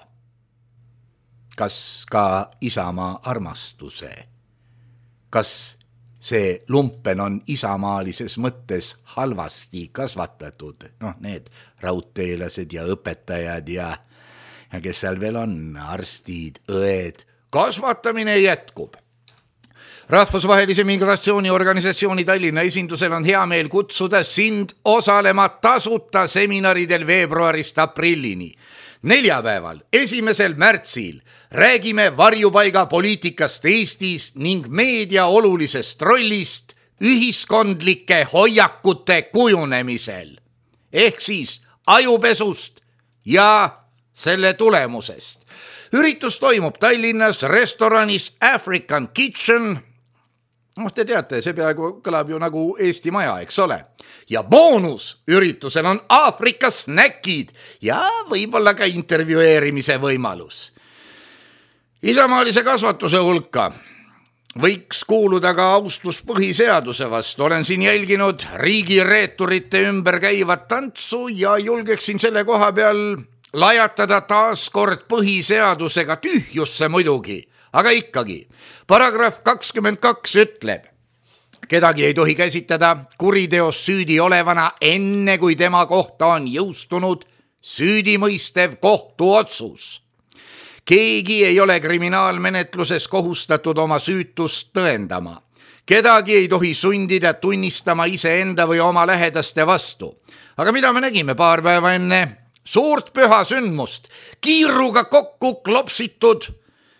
Kas ka isamaa armastuse? Kas see lumpen on isamaalises mõttes halvasti kasvatatud, noh need raudteelased ja õpetajad ja, ja kes seal veel on, arstid, õed, kasvatamine jätkub. Rahvusvahelise migratsiooniorganisatsiooni Tallinna esindusel on hea meel kutsuda sind osalema tasuta seminaridel veebruarist aprillini. Neljapäeval, esimesel märtsil räägime varjupaiga poliitikast Eestis ning meedia olulisest rollist ühiskondlike hoiakute kujunemisel. Ehk siis ajupesust ja selle tulemusest. Üritus toimub Tallinnas restoranis African Kitchen. noh, te teate, see peaaegu kõlab ju nagu Eesti Maja, eks ole. Ja boonus üritusel on Aafrika snäkid ja võib-olla ka intervjueerimise võimalus. Isamaalise kasvatuse hulka võiks kuuluda ka austus põhiseaduse vastu. Olen siin jälginud riigireeturite ümber käivat tantsu ja julgeksin selle koha peal lajatada taas kord põhiseadusega tühjusse muidugi, aga ikkagi. Paragrahv kakskümmend kaks ütleb, kedagi ei tohi käsitleda kuriteos süüdi olevana enne, kui tema kohta on jõustunud süüdimõistev kohtuotsus. Keegi ei ole kriminaalmenetluses kohustatud oma süütust tõendama. Kedagi ei tohi sundida tunnistama iseenda või oma lähedaste vastu. Aga mida me nägime paar päeva enne suurt püha sündmust? Kiiruga kokku klopsitud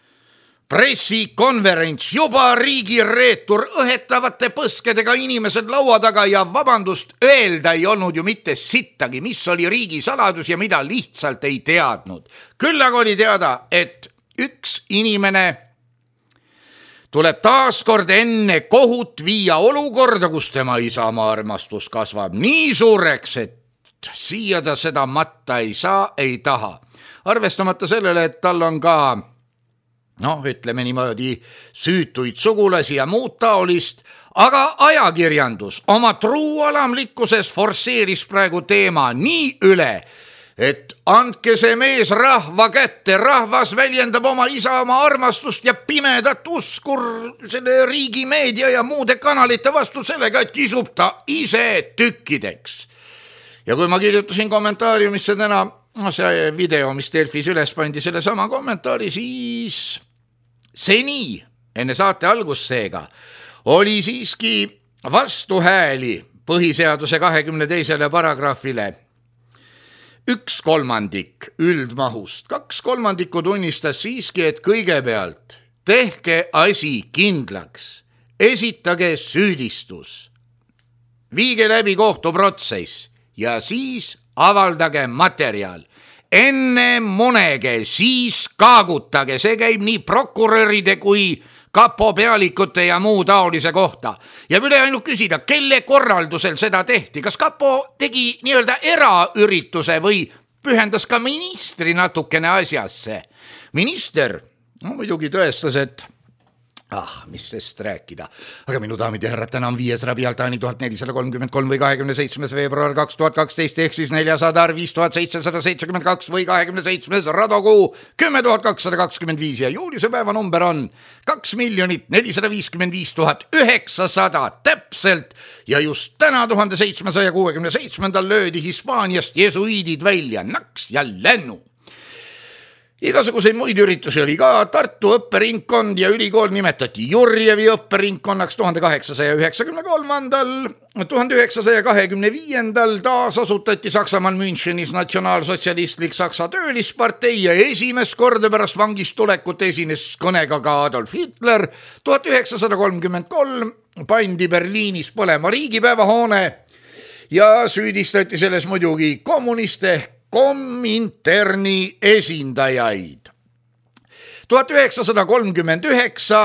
pressikonverents, juba riigireetur, õhetavate põskedega inimesed laua taga ja vabandust öelda ei olnud ju mitte sittagi, mis oli riigi saladus ja mida lihtsalt ei teadnud. Küll aga oli teada, et üks inimene tuleb taaskord enne kohut viia olukorda, kus tema isamaa armastus kasvab nii suureks, et siia ta seda matta ei saa, ei taha. Arvestamata sellele, et tal on ka noh, ütleme niimoodi süütuid sugulasi ja muud taolist, aga ajakirjandus oma truualamlikkuses forsseeris praegu teema nii üle, et andke see mees rahva kätte, rahvas väljendab oma isa, oma armastust ja pimedat uskur selle riigi meedia ja muude kanalite vastu sellega, et kisub ta ise tükkideks. Ja kui ma kirjutasin kommentaariumisse täna, no see video, mis Delfis üles pandi selle sama kommentaari, siis seni, enne saate algust seega, oli siiski vastuhääli põhiseaduse kahekümne teisele paragrahvile üks kolmandik üldmahust. Kaks kolmandikku tunnistas siiski, et kõigepealt tehke asi kindlaks, esitage süüdistus, viige läbi kohtuprotsess ja siis avaldage materjal. Enne munege, siis kaagutage, see käib nii prokuröride kui kapo pealikute ja muu taolise kohta. Ja üle ainult küsida, kelle korraldusel seda tehti, kas kapo tegi nii-öelda eraürituse või pühendas ka ministri natukene asjasse. Minister, no muidugi tõestas, et ah, mis sest rääkida. Aga minu daamid ja härrad, täna on viies Rabialtaani tuhat nelisada kolmkümmend kolm või kahekümne seitsmes veebruar kaks tuhat kaksteist ehk siis neljasada viis tuhat seitsesada seitsekümmend kaks või kahekümne seitsmes radokuu kümme tuhat kakssada kakskümmend viis ja juulise päeva number on kaks miljonit nelisada viiskümmend viis tuhat üheksasada täpselt ja just täna tuhande seitsmesaja kuuekümne seitsmendal löödi Hispaaniast jesuiidid välja naks ja lennu. Igasuguseid muid üritusi oli ka. Tartu õpperingkond ja ülikool nimetati Jurjevi õpperingkonnaks tuhande kaheksasaja üheksakümne kolmandal. tuhande üheksasaja kahekümne viiendal taas asutati Saksamaal Münchenis natsionaalsotsialistlik Saksa töölispartei ja esimest korda pärast vangist tulekut esines kõnega ka Adolf Hitler. tuhat üheksasada kolmkümmend kolm pandi Berliinis põlema riigipäevahoone ja süüdistati selles muidugi kommuniste Kominterni esindajaid. tuhat üheksasada kolmkümmend üheksa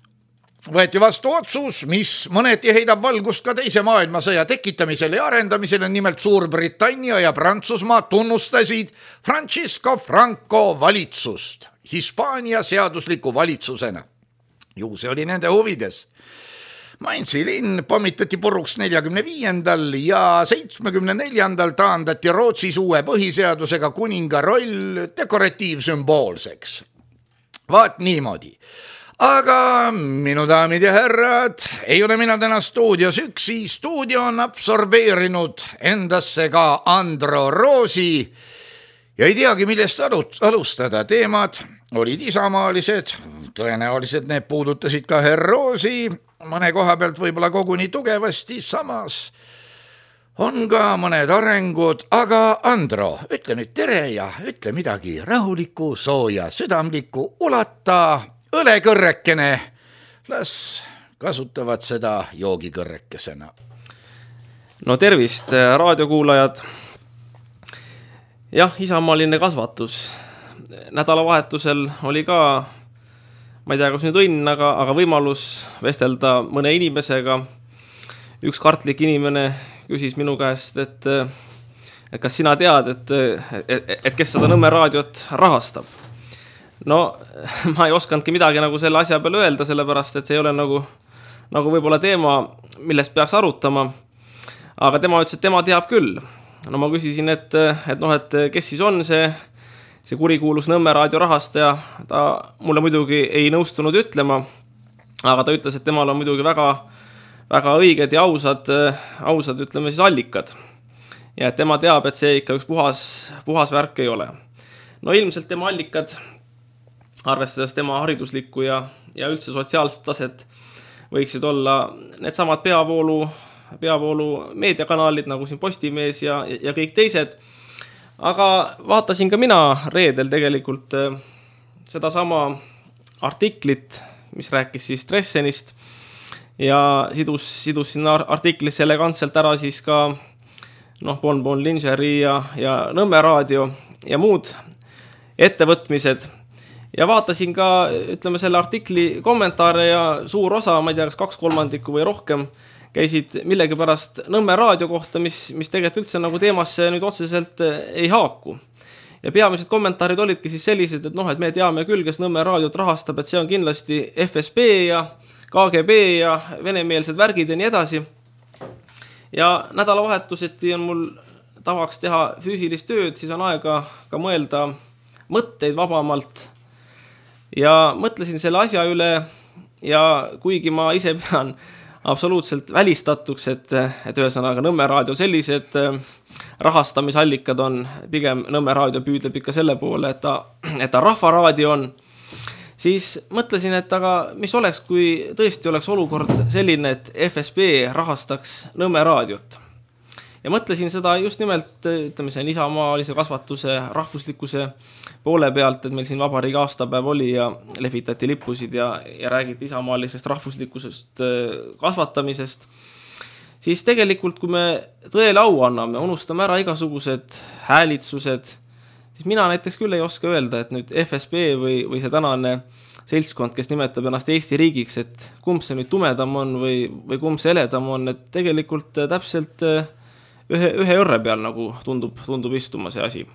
võeti vastu otsus, mis mõneti heidab valgust ka teise maailmasõja tekitamisele ja arendamisele, nimelt Suurbritannia ja Prantsusmaa tunnustasid Francisco Franco valitsust Hispaania seadusliku valitsusena. Ju see oli nende huvides. Mainzi linn pommitati puruks neljakümne viiendal ja seitsmekümne neljandal taandati Rootsis uue põhiseadusega kuninga roll dekoratiivsümboolseks. Vaat niimoodi. Aga minu daamid ja härrad, ei ole mina täna stuudios üksi, stuudio on absorbeerinud endasse ka Andro Roosi ja ei teagi, millest alustada. Teemad olid isamaalised, tõenäoliselt need puudutasid ka herr Roosi, mõne koha pealt võib-olla koguni tugevasti, samas on ka mõned arengud, aga Andro, ütle nüüd tere ja ütle midagi rahulikku, sooja, südamlikku, ulata õlekõrrekene, las kasutavad seda joogikõrrekesena. No tervist, raadiokuulajad. Jah, isamaaline kasvatus. Nädalavahetusel oli ka, ma ei tea, kas nüüd õnn, aga, aga võimalus vestelda mõne inimesega. Üks kartlik inimene küsis minu käest, et, et kas sina tead, et, et, et kes seda Nõmme raadiot rahastab. No, ma ei oskandki midagi nagu selle asja peale öelda, sellepärast, et see ei ole nagu, nagu võib-olla teema, millest peaks arutama. Aga tema ütles, et tema teab küll. No ma küsisin, et, et, noh, et kes siis on see, see kurikuulus Nõmme raadio rahastaja. Ta mulle muidugi ei nõustunud ütlema, aga ta ütles, et temal on muidugi väga, väga õiged ja ausad, ausad, ütleme siis allikad. Ja et tema teab, et see ikka üks puhas, puhas värk ei ole. No ilmselt tema allikad, arvestades tema hariduslikku ja, ja üldse sotsiaalset taset, võiksid olla need samad peavoolu, peavoolu meediakanalid, nagu siin Postimees ja, ja kõik teised. Aga vaatasin ka mina reedel tegelikult seda sama artiklit, mis rääkis siis Dressenist ja sidus, sidus sinna artiklis elegantselt ära siis ka noh, Bon Bon Lingerie ja, ja Nõmme raadio ja muud ettevõtmised. Ja vaatasin ka, ütleme, selle artikli kommentaare ja suur osa, ma ei tea, kas kaks kolmandikku või rohkem, käisid millegi pärast Nõmme raadio kohta, mis, mis tegelikult üldse nagu teemasse nüüd otseselt ei haaku. ja peamised kommentaarid olidki siis sellised, et noh, et me teame küll, kes Nõmme raadiot rahastab, et see on kindlasti F S B ja K G B ja venemeelsed värgid ja nii edasi. Ja nädalavahetuseti on mul tavaks teha füüsilist tööd, siis on aega ka mõelda mõtteid vabamalt. Ja mõtlesin selle asja üle ja kuigi ma ise pean absoluutselt välistatuks, et, et ühesõnaga Nõmme raadio sellised rahastamisallikad on, pigem Nõmme raadio püüdleb ikka selle poole, et ta, et ta rahvaraadio on, siis mõtlesin, et aga mis oleks, kui tõesti oleks olukord selline, et F S B rahastaks Nõmme raadiot. Ja mõtlesin seda just nimelt, ütleme, see on isamaalise kasvatuse, rahvuslikkuse poole pealt, et meil siin vabariigi aastapäev oli ja lehvitati lippusid ja, ja räägiti isamaalisest rahvuslikkusest kasvatamisest. Siis tegelikult, kui me tõele au anname, unustame ära igasugused häälitsused, siis mina näiteks küll ei oska öelda, et nüüd F S B või, või see tänane seltskond, kes nimetab ennast Eesti riigiks, et kumb see nüüd tumedam on või, või kumb see heledam on, et tegelikult täpselt ühe, ühe õrre peal nagu tundub, tundub istuma see asi.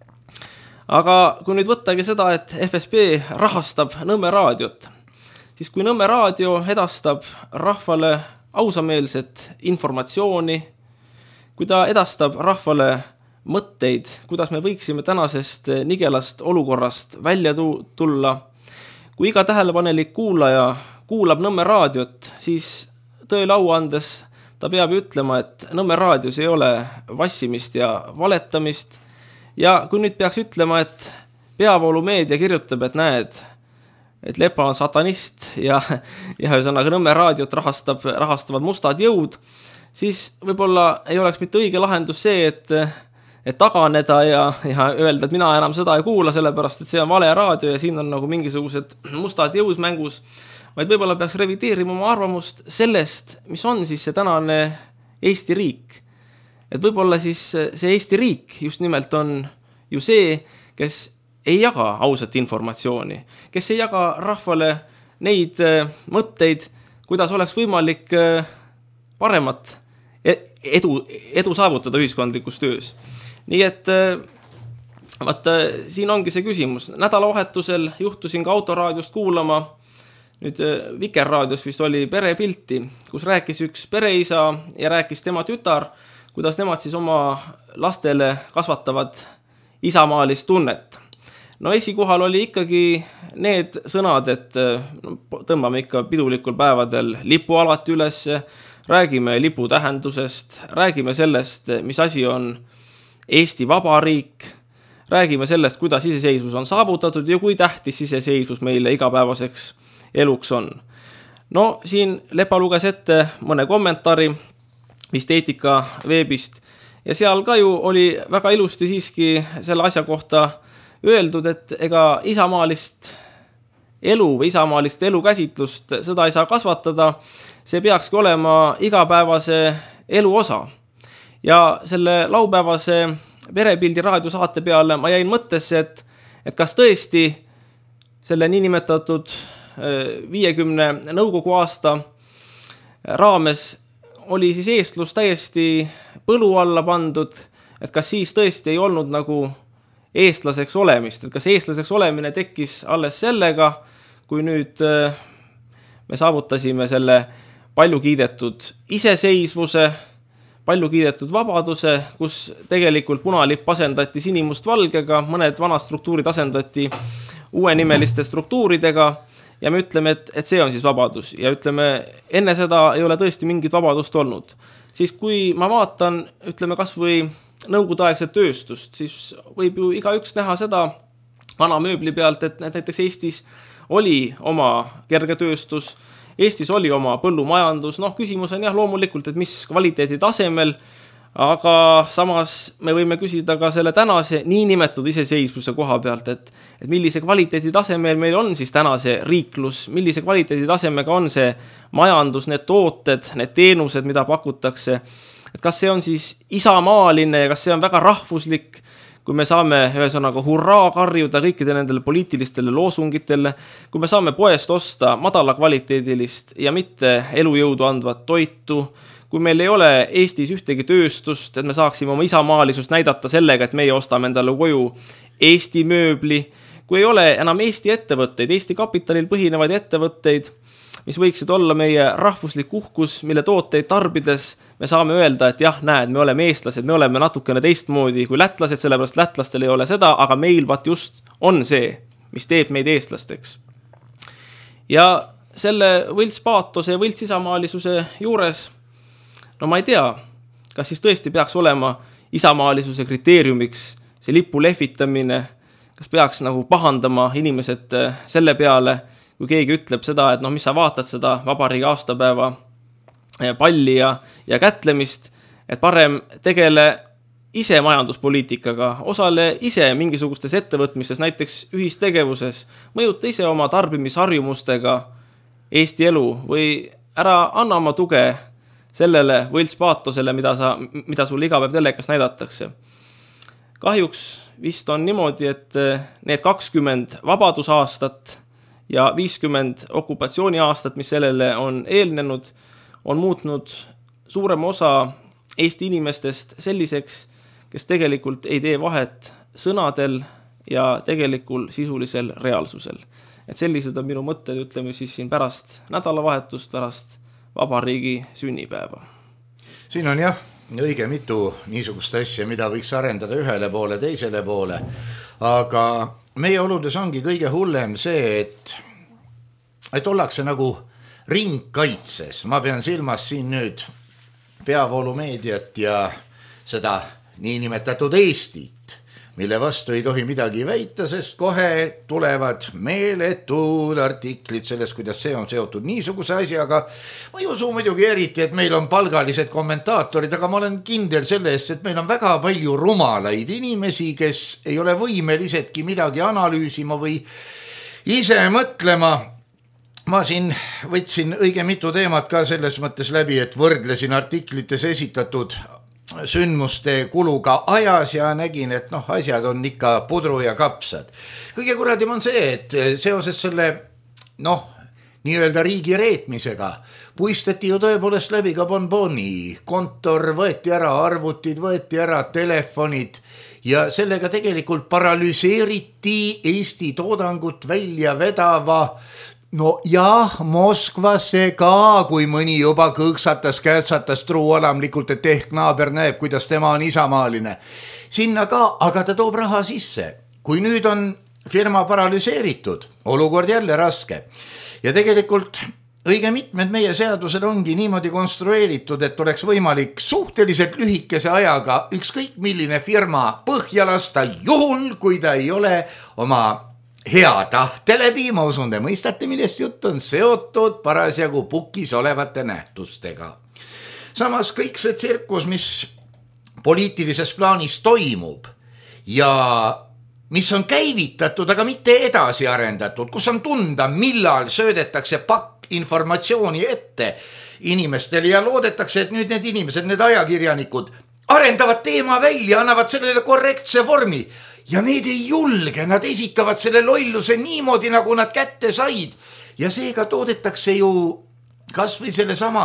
Aga kui nüüd võttagi seda, et F S B rahastab Nõmme raadiot, siis kui Nõmme raadio edastab rahvale ausameelset informatsiooni, kui ta edastab rahvale mõtteid, kuidas me võiksime tänasest nigelast olukorrast välja tulla, kui iga tähelepanelik kuulaja kuulab Nõmme raadiot, siis tõele au andes ta peab ütlema, et Nõmme raadios ei ole vassimist ja valetamist. Ja kui nüüd peaks ütlema, et peavoolumeedia kirjutab, et näed, et Lepa on satanist ja, ja ühesõnaga Nõmme raadiot rahastab, rahastavad mustad jõud, siis võib-olla ei oleks mitte õige lahendus see, et, et taganeda ja, ja öelda, et mina enam seda ei kuula, sellepärast, et see on vale raadio ja siin on nagu mingisugused mustad jõud mängus, vaid võib-olla peaks revideerima oma arvamust sellest, mis on siis see tänane Eesti riik. Et võib-olla siis see Eesti riik just nimelt on ju see, kes ei jaga ausat informatsiooni, kes ei jaga rahvale neid mõtteid, kuidas oleks võimalik paremat edu, edu saavutada ühiskondlikus töös. Nii et vaata, siin ongi see küsimus. Nädalavahetusel juhtusin ka autoraadiost kuulama, nüüd Vikerraadios vist oli perepilti, kus rääkis üks pereisa ja rääkis tema tütar, kuidas nemad siis oma lastele kasvatavad isamaalist tunnet. No esikohal oli ikkagi need sõnad, et no, tõmbame ikka pidulikul päevadel lipu alati üles, räägime lipu tähendusest, räägime sellest, mis asi on Eesti Vabariik, räägime sellest, kuidas iseseisvus on saavutatud ja kui tähtis iseseisvus meile igapäevaseks eluks on. No siin Lepa luges ette mõne kommentaari vist Eetika veebist ja seal ka ju oli väga ilusti siiski selle asja kohta öeldud, et ega isamaalist elu või isamaalist elukäsitlust seda ei saa kasvatada, see peakski olema igapäevase elu osa. Ja selle laupäevase perepildi raadiosaate peale ma jäin mõttesse, et, et kas tõesti selle niinimetatud viiekümne nõukogu aasta raames oli siis eestlus täiesti põlu alla pandud, et kas siis tõesti ei olnud nagu eestlaseks olemist, et kas eestlaseks olemine tekkis alles sellega, kui nüüd me saavutasime selle palju kiidetud iseseisvuse, palju kiidetud vabaduse, kus tegelikult punalipp asendati sinimust valgega, mõned vanad struktuurid asendati uuenimeliste struktuuridega ja me ütleme, et, et see on siis vabadus ja ütleme, enne seda ei ole tõesti mingit vabadust olnud. Siis kui ma vaatan, ütleme kas või nõukogudeaegset tööstust, siis võib ju igaüks näha seda vana mööbli pealt, et näiteks Eestis oli oma kergetööstus, Eestis oli oma põllumajandus, noh küsimus on jah loomulikult, et mis kvaliteedi tasemel, aga samas me võime küsida ka selle tänase niinimetatud iseseisvuse koha pealt, et, et millise kvaliteedi tasemel meil on siis tänase riiklus, millise kvaliteedi tasemega on see majandus, need tooted, need teenused, mida pakutakse, et kas see on siis isamaaline ja kas see on väga rahvuslik, kui me saame ühesõnaga hurraa karjuda kõikidele nendele poliitilistele loosungitele, kui me saame poest osta madala kvaliteedilist ja mitte elujõudu andvat toitu, kui meil ei ole Eestis ühtegi tööstust, et me saaksime oma isamaalisust näidata sellega, et meie ostame endale koju Eesti mööbli, kui ei ole enam Eesti ettevõtteid, Eesti kapitalil põhinevaid ettevõtteid, mis võiksid olla meie rahvuslik uhkus, mille tooteid tarbides me saame öelda, et jah, näed, me oleme eestlased, me oleme natukene teistmoodi kui lätlased, sellepärast lätlastel ei ole seda, aga meil vaat just on see, mis teeb meid eestlasteks. Ja selle võltspaatose ja võltsiisamaalisuse juures, no ma ei tea, kas siis tõesti peaks olema isamaalisuse kriteeriumiks see lipu lehvitamine, kas peaks nagu pahandama inimesed selle peale, kui keegi ütleb seda, et noh, mis sa vaatad seda vabariigi aastapäeva palli ja, ja kätlemist, et parem tegele ise majanduspoliitikaga, osale ise mingisugustes ettevõtmistes, näiteks ühistegevuses, mõjuta ise oma tarbimisharjumustega Eesti elu või ära anna oma tuge sellele võltspaatosele, mida, sa, mida sul iga päev telekas näidatakse. Kahjuks vist on niimoodi, et need kakskümmend vabadusaastat ja viiskümmend okupatsiooniaastat, mis sellele on eelnenud, on muutnud suurema osa Eesti inimestest selliseks, kes tegelikult ei tee vahet sõnadel ja tegelikul sisulisel reaalsusel. Et sellised on minu mõtted, ütleme siis siin pärast nädalavahetust, pärast vabariigi sünnipäeva. Siin on jah, õige mitu niisugust asja, mida võiks arendada ühele poole, teisele poole, aga meie oludes ongi kõige hullem see, et, et ollakse nagu ringkaitses. Ma pean silmas siin nüüd peavoolumeediat ja seda niinimetatud Eestit, mille vastu ei tohi midagi väita, sest kohe tulevad meeletud artiklid sellest, kuidas see on seotud niisuguse asjaga. Ma ei usu muidugi eriti, et meil on palgalised kommentaatorid, aga ma olen kindel sellest, et meil on väga palju rumalaid inimesi, kes ei ole võimelisedki midagi analüüsima või ise mõtlema. Ma siin võtsin õige mitu teemat ka selles mõttes läbi, et võrdlesin artiklites esitatud sündmuste kuluga ajas ja nägin, et noh, asjad on ikka pudru ja kapsad. Kõige kuradim on see, et seoses selle noh, nii-öelda riigi reetmisega puistati ju tõepoolest läbi ka bonboni, kontor võeti ära, arvutid võeti ära, telefonid ja sellega tegelikult paralüseeriti Eesti toodangut välja vedava. No jah, Moskvasse ka, kui mõni juba kõksatas, kätsatas truualamlikult, et ehk naaber näeb, kuidas tema on isamaaline. Sinna ka, aga ta toob raha sisse. Kui nüüd on firma paralüseeritud, olukord jälle raske. Ja tegelikult õige mitmed meie seadused ongi niimoodi konstrueeritud, et oleks võimalik suhteliselt lühikese ajaga ükskõik milline firma põhja lasta, juhul kui ta ei ole oma hea tahte läbi, ma usun, te mõistate, millest jutt on seotud parasjagu pukis olevate nähtustega. Samas kõik see tsirkus, mis poliitilises plaanis toimub ja mis on käivitatud, aga mitte edasi arendatud, kus on tunda, millal söödetakse pakk informatsiooni ette inimestele ja loodetakse, et nüüd need inimesed, need ajakirjanikud arendavad teema välja, annavad sellele korrektse vormi. Ja need ei julge, nad esitavad selle lolluse niimoodi, nagu nad kätte said. Ja seega toodetakse ju kas või selle sama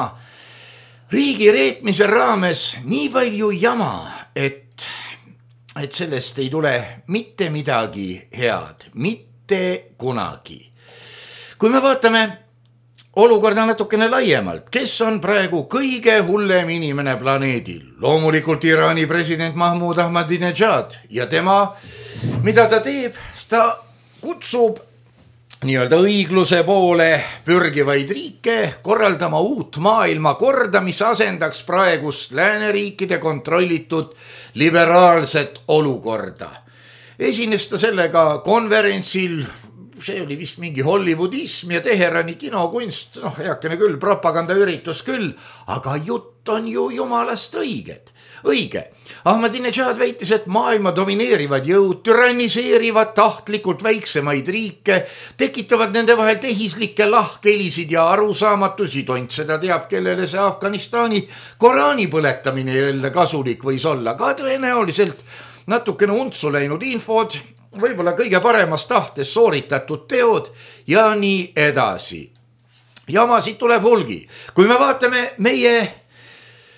riigi reetmise raames nii palju jama, et, et sellest ei tule mitte midagi head, mitte kunagi. Kui me vaatame olukorda natukene laiemalt, kes on praegu kõige hullem inimene planeedil? Loomulikult Iraani president Mahmoud Ahmadinejad ja tema, mida ta teeb, ta kutsub nii-öelda õigluse poole pürgivaid riike korraldama uut maailma korda, mis asendaks praegust lääneriikide kontrollitud liberaalset olukorda. Esines ta sellega konverentsil, see oli vist mingi hollywoodism ja Teherani kinokunst, noh, heakene küll, propagandaüritus küll, aga jutt on ju jumalast õiged. Õige. Ahmadinejad väitis, et maailma domineerivad jõud tyranniseerivad tahtlikult väiksemaid riike, tekitavad nende vahel tehislikke lahkelisid ja arusaamatusi, tont seda teab, kellele see Afganistani Koraani põletamine jälle kasulik võis olla, ka tõenäoliselt natukene untsu läinud infod, võib-olla kõige paremas tahtes sooritatud teod ja nii edasi. Jamasid tuleb hulgi. Kui me vaatame meie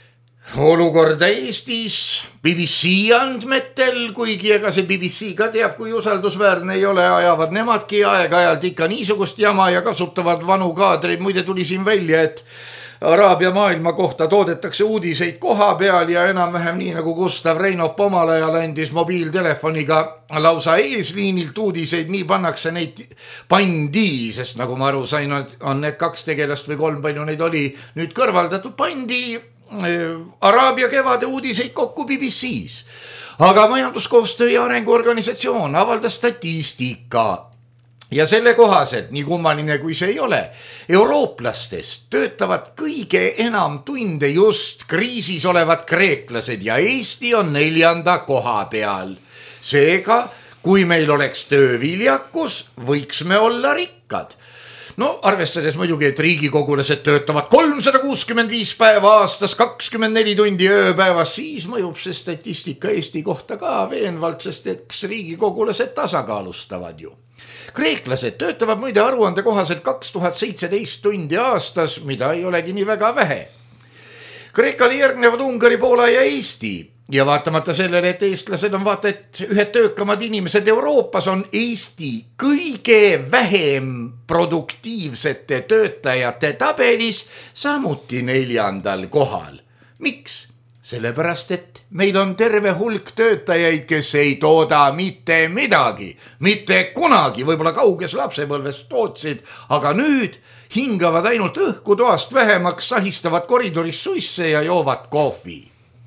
olukorda Eestis B B C andmetel, kuigi ega see B B C ka teab, kui usaldusväärne ei ole, ajavad nemadki aeg-ajalt ikka niisugust jama ja kasutavad vanu kaadreid. Muide tuli siin välja, et Araabia maailma kohta toodetakse uudiseid koha peal ja enam-vähem nii nagu Gustav Reinop omal ajal andis mobiiltelefoniga lausa eesliinilt uudiseid, nii pannakse neid pandi, sest nagu ma aru sain, on need kaks tegelast või kolm, palju neid oli nüüd kõrvaldatud, pandi Araabia kevade uudiseid kokku B B C's. Aga majanduskoostöö ja arenguorganisatsioon avaldas statistika ja selle kohaselt, nii kummaline kui see ei ole, eurooplastest töötavad kõige enam tunde just kriisis olevad kreeklased ja Eesti on neljanda koha peal. Seega, kui meil oleks tööviljakus, võiks me olla rikkad. No arvestades muidugi, et riigikogulased töötavad kolmsada kuuskümmend viis päeva aastas, kakskümmend neli tundi ööpäevas, siis mõjub see statistika Eesti kohta ka veenvalt, sest eks riigikogulased tasakaalustavad ju. Kreeklased töötavad muide aruande kohaselt kaks tuhat seitseteist tundi aastas, mida ei olegi nii väga vähe. Kreekale järgnevad Ungari, Poola ja Eesti. Ja vaatamata sellele, et eestlased on vaata, et ühed töökamad inimesed Euroopas, on Eesti kõige vähem produktiivsete töötajate tabelis samuti neljandal kohal. Miks? Sellepärast, et meil on terve hulk töötajaid, kes ei tooda mitte midagi, mitte kunagi, võib-olla kauges lapsepõlves tootsid, aga nüüd hingavad ainult õhku toast vähemaks, sahistavad koridoris suisse ja joovad kohvi.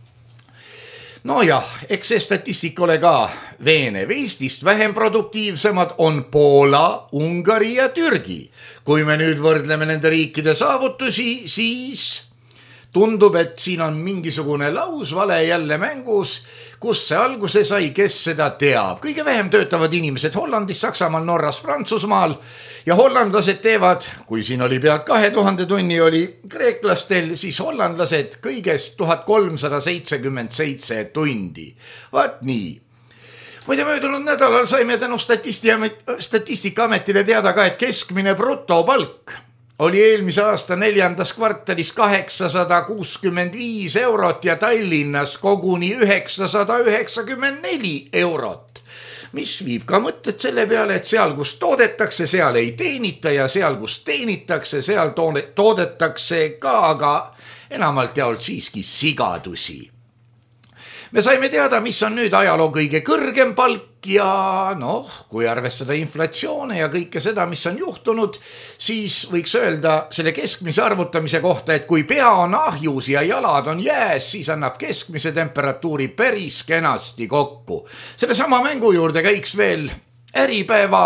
No jah, eks see statistika ole ka veenev. Eestist vähem produktiivsemad on Poola, Ungari ja Türgi. Kui me nüüd võrdleme nende riikide saavutusi, siis tundub, et siin on mingisugune lausvale jälle mängus, kus see alguse sai, kes seda teab. Kõige vähem töötavad inimesed Hollandis, Saksamaal, Norras, Prantsusmaal ja hollandlased teevad, kui siin oli pealt kahe tuhande tunni oli kreeklastel, siis hollandlased kõigest tuhat kolmsada seitsekümmend seitse tundi. Vaat nii. Muide möödunud nädalal saime tänu Statistikaametile teada ka, et keskmine brutopalk oli eelmise aasta neljandas kvartalis kaheksasada kuuskümmend viis eurot ja Tallinnas koguni üheksasada üheksakümmend neli eurot, mis viib ka mõtted selle peale, et seal, kus toodetakse, seal ei teenita ja seal, kus teenitakse, seal toodetakse ka, aga enamalt jaolt siiski sigadusi. Me saime teada, mis on nüüd ajaloo kõige kõrgem palk ja noh, kui arvestada inflatsioone ja kõike seda, mis on juhtunud, siis võiks öelda selle keskmise arvutamise kohta, et kui pea on ahjus ja jalad on jääs, siis annab keskmise temperatuuri päris kenasti kokku. Selle sama mängu juurde käiks veel Äripäeva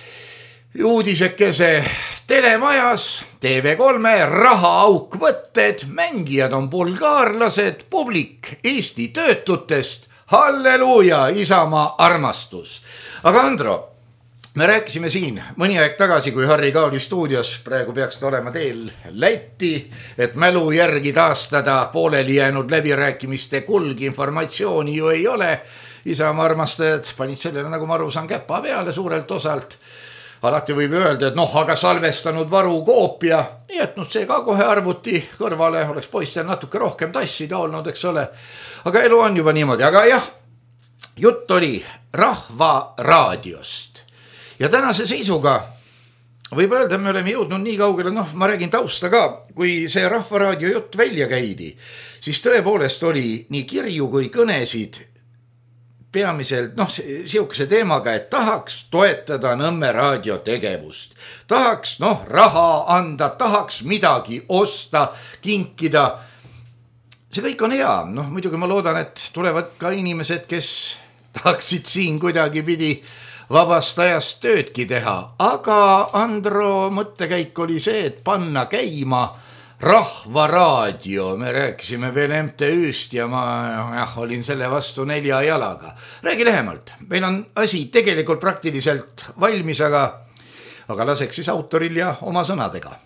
uudisekese telemajas, T V kolme rahaauk võtted, mängijad on bulgaarlased, publik Eesti töötutest, halleluuja, Isamaa armastus. Aga Andro, me rääkisime siin mõni aeg tagasi, kui Harri ka oli stuudios, praegu peaks ta olema teel Lätti, et mälu järgi taastada pooleli jäänud läbirääkimiste kulg, informatsiooni ju ei ole. Isamaa armastajad panid sellele, nagu ma aru saan, käpa peale suurelt osalt. Alati võib öelda, et noh, aga salvestanud varu koopia, jätnud see ka kohe arvuti kõrvale, oleks poistel natuke rohkem tassida olnud, eks ole. Aga elu on juba niimoodi, aga jah, jutt oli Rahva Raadiost. Ja tänase seisuga võib öelda, me oleme jõudnud nii kaugele, noh, ma räägin tausta ka, kui see Rahva Raadio jutt välja käidi, siis tõepoolest oli nii kirju kui kõnesid peamiselt, noh, siukese teemaga, et tahaks toetada Nõmme raadio tegevust. Tahaks, noh, raha anda, tahaks midagi osta, kinkida. See kõik on hea. Noh, muidugi ma loodan, et tulevad ka inimesed, kes tahaksid siin kuidagi pidi vabast ajast töödki teha. Aga Andro mõttekäik oli see, et panna käima Rahva Raadio, me rääkisime veel M T Üst ja ma jah, olin selle vastu nelja jalaga. Räägi lähemalt, meil on asi tegelikult praktiliselt valmis, aga, aga laseks siis autoril ja oma sõnadega.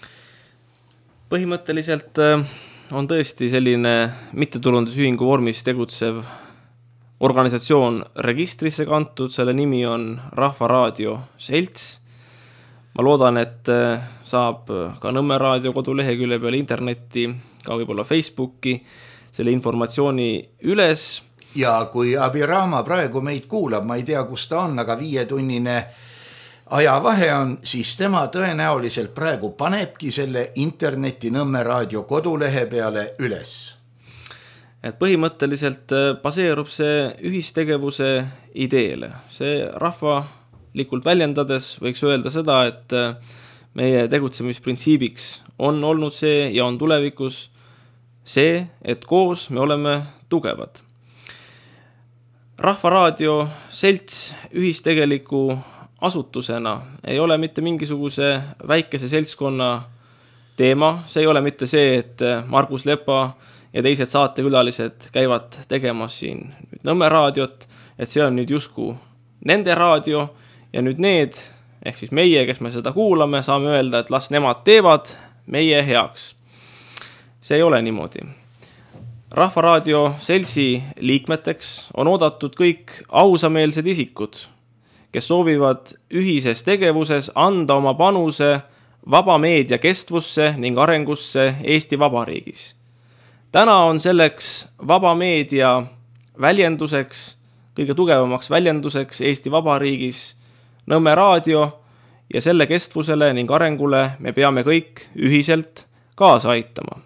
Põhimõtteliselt on tõesti selline mittetulundusühingu vormis tegutsev organisatsioon registrisse kantud, selle nimi on Rahva Raadio Selts. Ma loodan, et saab ka Nõmme raadio kodulehekülje peale internetti, ka võib-olla Facebooki. selle informatsiooni üles. Ja kui Abiraama praegu meid kuulab, ma ei tea, kus ta on, aga viietunnine ajavahe on, siis tema tõenäoliselt praegu panebki selle interneti Nõmme raadio kodulehe peale üles. Et põhimõtteliselt baseerub see ühistegevuse ideele. See rahvalikult väljendades võiks öelda seda, et meie tegutsemisprintsiibiks on olnud see ja on tulevikus see, et koos me oleme tugevad. Rahvaraadio selts ühistegeliku asutusena ei ole mitte mingisuguse väikese seltskonna teema, see ei ole mitte see, et Margus Lepa ja teised saatekülalised käivad tegemas siin Nõmme raadiot, et see on nüüd justkui nende raadio ja nüüd need, ehk siis meie, kes me seda kuulame, saame öelda, et las nemad teevad meie heaks. See ei ole niimoodi. Rahvaraadio seltsi liikmeteks on oodatud kõik ausameelsed isikud, kes soovivad ühises tegevuses anda oma panuse vaba meedia kestvusse ning arengusse Eesti Vabariigis. Täna on selleks vaba meedia väljenduseks, kõige tugevamaks väljenduseks Eesti Vabariigis Nõmme raadio ja selle kestvusele ning arengule me peame kõik ühiselt kaasa aitama.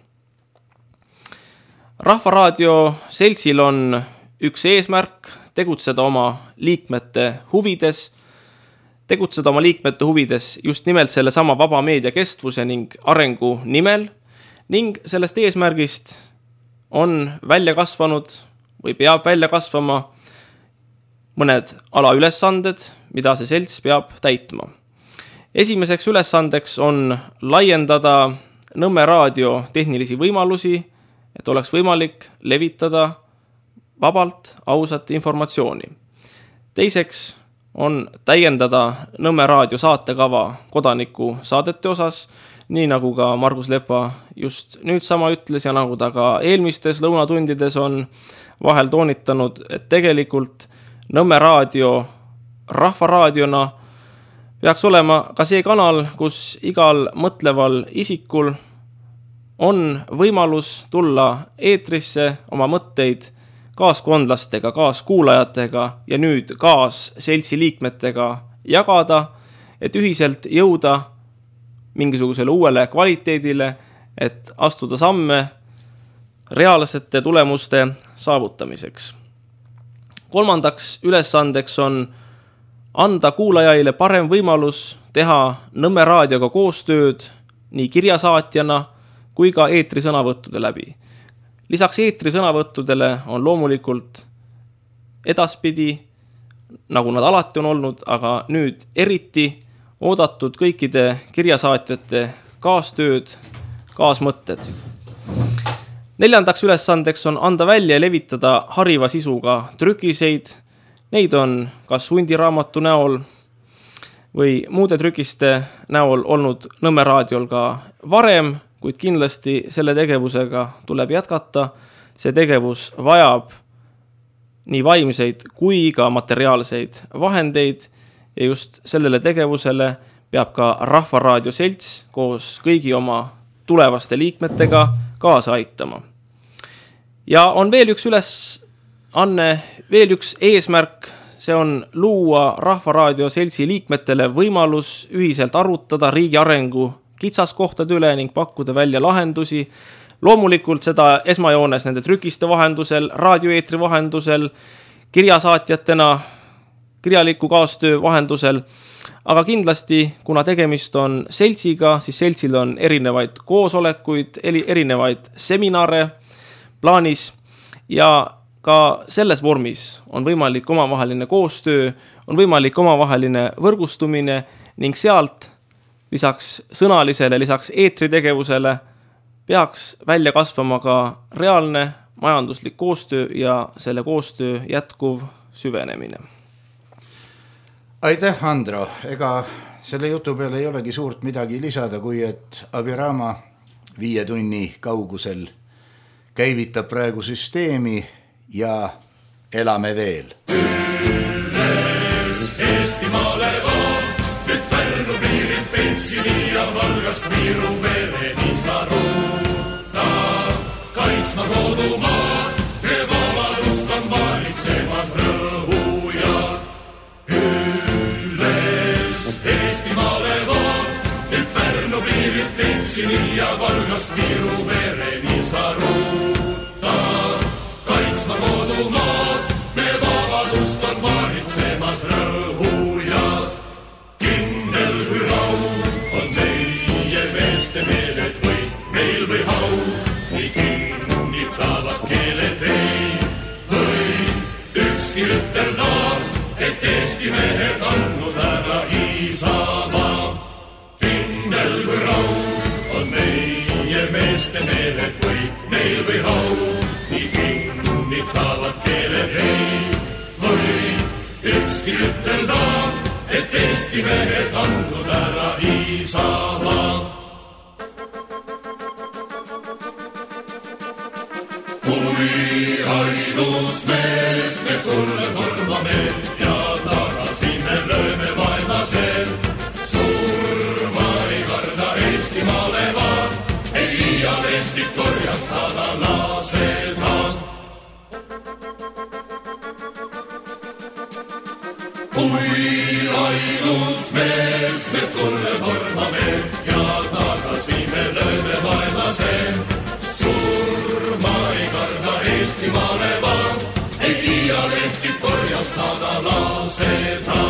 Rahvaraadio seltsil on üks eesmärk tegutseda oma liikmete huvides, tegutseda oma liikmete huvides just nimelt selle sama vaba meedia kestvuse ning arengu nimel ning sellest eesmärgist on välja kasvanud või peab välja kasvama mõned alaülesanded, mida see selts peab täitma. Esimeseks ülesandeks on laiendada Nõmme raadio tehnilisi võimalusi, et oleks võimalik levitada vabalt ausat informatsiooni. Teiseks on täiendada Nõmme raadio saatekava kodaniku saadete osas, nii nagu ka Margus Lepa just nüüd sama ütles ja nagu ta ka eelmistes lõunatundides on vahel toonitanud, et tegelikult Nõmme raadio rahvaraadiona peaks olema ka see kanal, kus igal mõtleval isikul on võimalus tulla eetrisse oma mõtteid kaaskondlastega, kaaskuulajatega ja nüüd kaas seltsi liikmetega jagada, et ühiselt jõuda mingisugusele uuele kvaliteedile, et astuda samme reaalsete tulemuste saavutamiseks. Kolmandaks ülesandeks on anda kuulajaile parem võimalus teha Nõmme raadioga koostööd nii kirjasaatjana kui ka eetri sõnavõttude läbi. Lisaks eetri sõnavõttudele on loomulikult edaspidi, nagu nad alati on olnud, aga nüüd eriti oodatud kõikide kirjasaatjate kaastööd, kaasmõtted. Neljandaks ülesandeks on anda välja ja levitada hariva sisuga trükiseid. Neid on kas hundiraamatu näol või muude trükiste näol olnud Nõmme raadiol ka varem, kuid kindlasti selle tegevusega tuleb jätkata. See tegevus vajab nii vaimseid kui ka materiaalseid vahendeid ja just sellele tegevusele peab ka Rahvaraadio selts koos kõigi oma tulevaste liikmetega kaasa aitama. Ja on veel üks ülesanne, veel üks eesmärk, see on luua Rahvaraadio seltsi liikmetele võimalus ühiselt arutada riigi arengu kitsaskohtade üle ning pakkuda välja lahendusi. Loomulikult seda esmajoones nende trükiste vahendusel, raadioeetri vahendusel, kirjasaatjatena, kirjaliku kaastöö vahendusel, aga kindlasti, kuna tegemist on seltsiga, siis seltsil on erinevaid koosolekuid, erinevaid seminare plaanis ja ka selles vormis on võimalik omavaheline koostöö, on võimalik omavaheline võrgustumine ning sealt lisaks sõnalisele, lisaks eetritegevusele peaks välja kasvama ka reaalne majanduslik koostöö ja selle koostöö jätkuv süvenemine. Aitäh, Andro. Ega selle jutu peale ei olegi suurt midagi lisada, kui et Abiraama viie tunni kaugusel käivitab praegu süsteemi ja elame veel. Üles Eestimaale vaan, nüüd Pärnu piirist pensioni ja Valgast Viru vereni sa ruuta. kaitsma kodumaad, me vabadust on valitsemas rõhujad. Üles Eestimaale vaat, nüüd Pärnu piirilt Pentsini ja Valgast Viru vereni saruta. Kaitsma kodumaad, me vabadust on valitsemas rõhujad. Kindel kui raud on meie meeste meeled või meil või hau, nii kinnitavad keeled ei või ükski ütelda, et Eesti mehed andnud ära Isamaa. Kindel kui raud on meie meeste meeled või meil või hau, nii kinnitavad keeled ei või ükski ütelda, et Eesti mehed andnud ära Isamaa. Kui ainus mees me tulle tormame ja tagasi me lööme vaenlase, surma ei karda Eestimaale vaan, ei iial Eestit korjastada laseda. Kui ainus mees me tulle tormame ja tagasi me lööme vaenlase, surma ei karda Eestimaale vaan, ei iial Eestit korjastada laseda.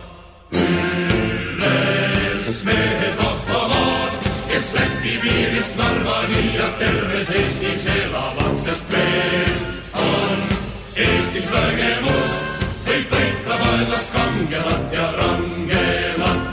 Üles mehed vahvamaad, kes Läti piirist Narvani ja terves Eestis elavad, sest veel on Eestis vägevust, võib võita vaenlast kangemat ja rangemat.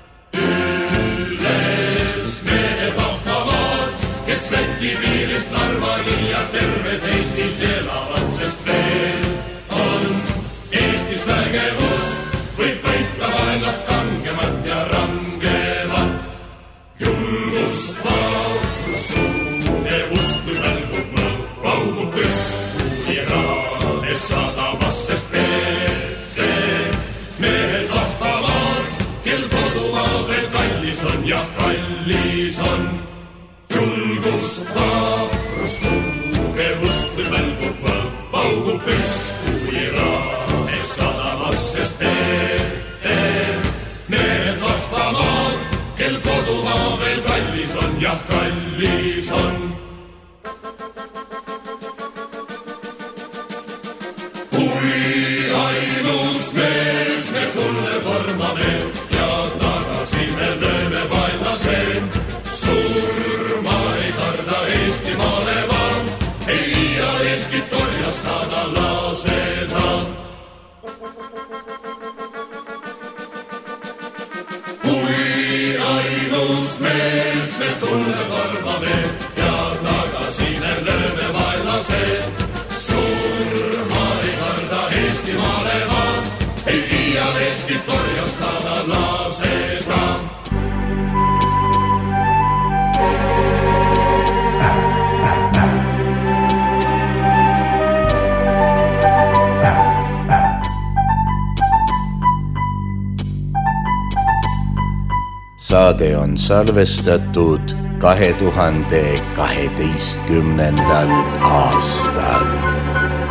Üles mehed vahvamaad, kes Läti piirist Narvani ja terves Eestis elavad, sest veel on Eestis vägevust, võib võita vaenlast kangemat ja rangemat. Julgust, vaurust, tugevust, kui välgub mõõg, paugub püsku Iraanes sadamas, sest peete mehed vahvamaad, kel kodumaa veel kallis on ja kallis on. Julgust, vaurust, tugevust, kui välgub mõõg, paugub püsku Iraanes sadamas, sest peete mehed vahvamaad, kel kodumaa veel kallis on ja kallis on. Kui ainus mees me tulle tormame ja tagasi me lööme vaenlase, surma ei karda Eestimaale vaan, ei iial Eestit korjastada laseda. Kui ainus mees me tulle tormame ja tagasi me lööme vaenlase, surma ei karda Eestimaale vaan, ei iial Eestit korjastada laseda. Saade on salvestatud kahe tuhande kaheteistkümnendal aastal.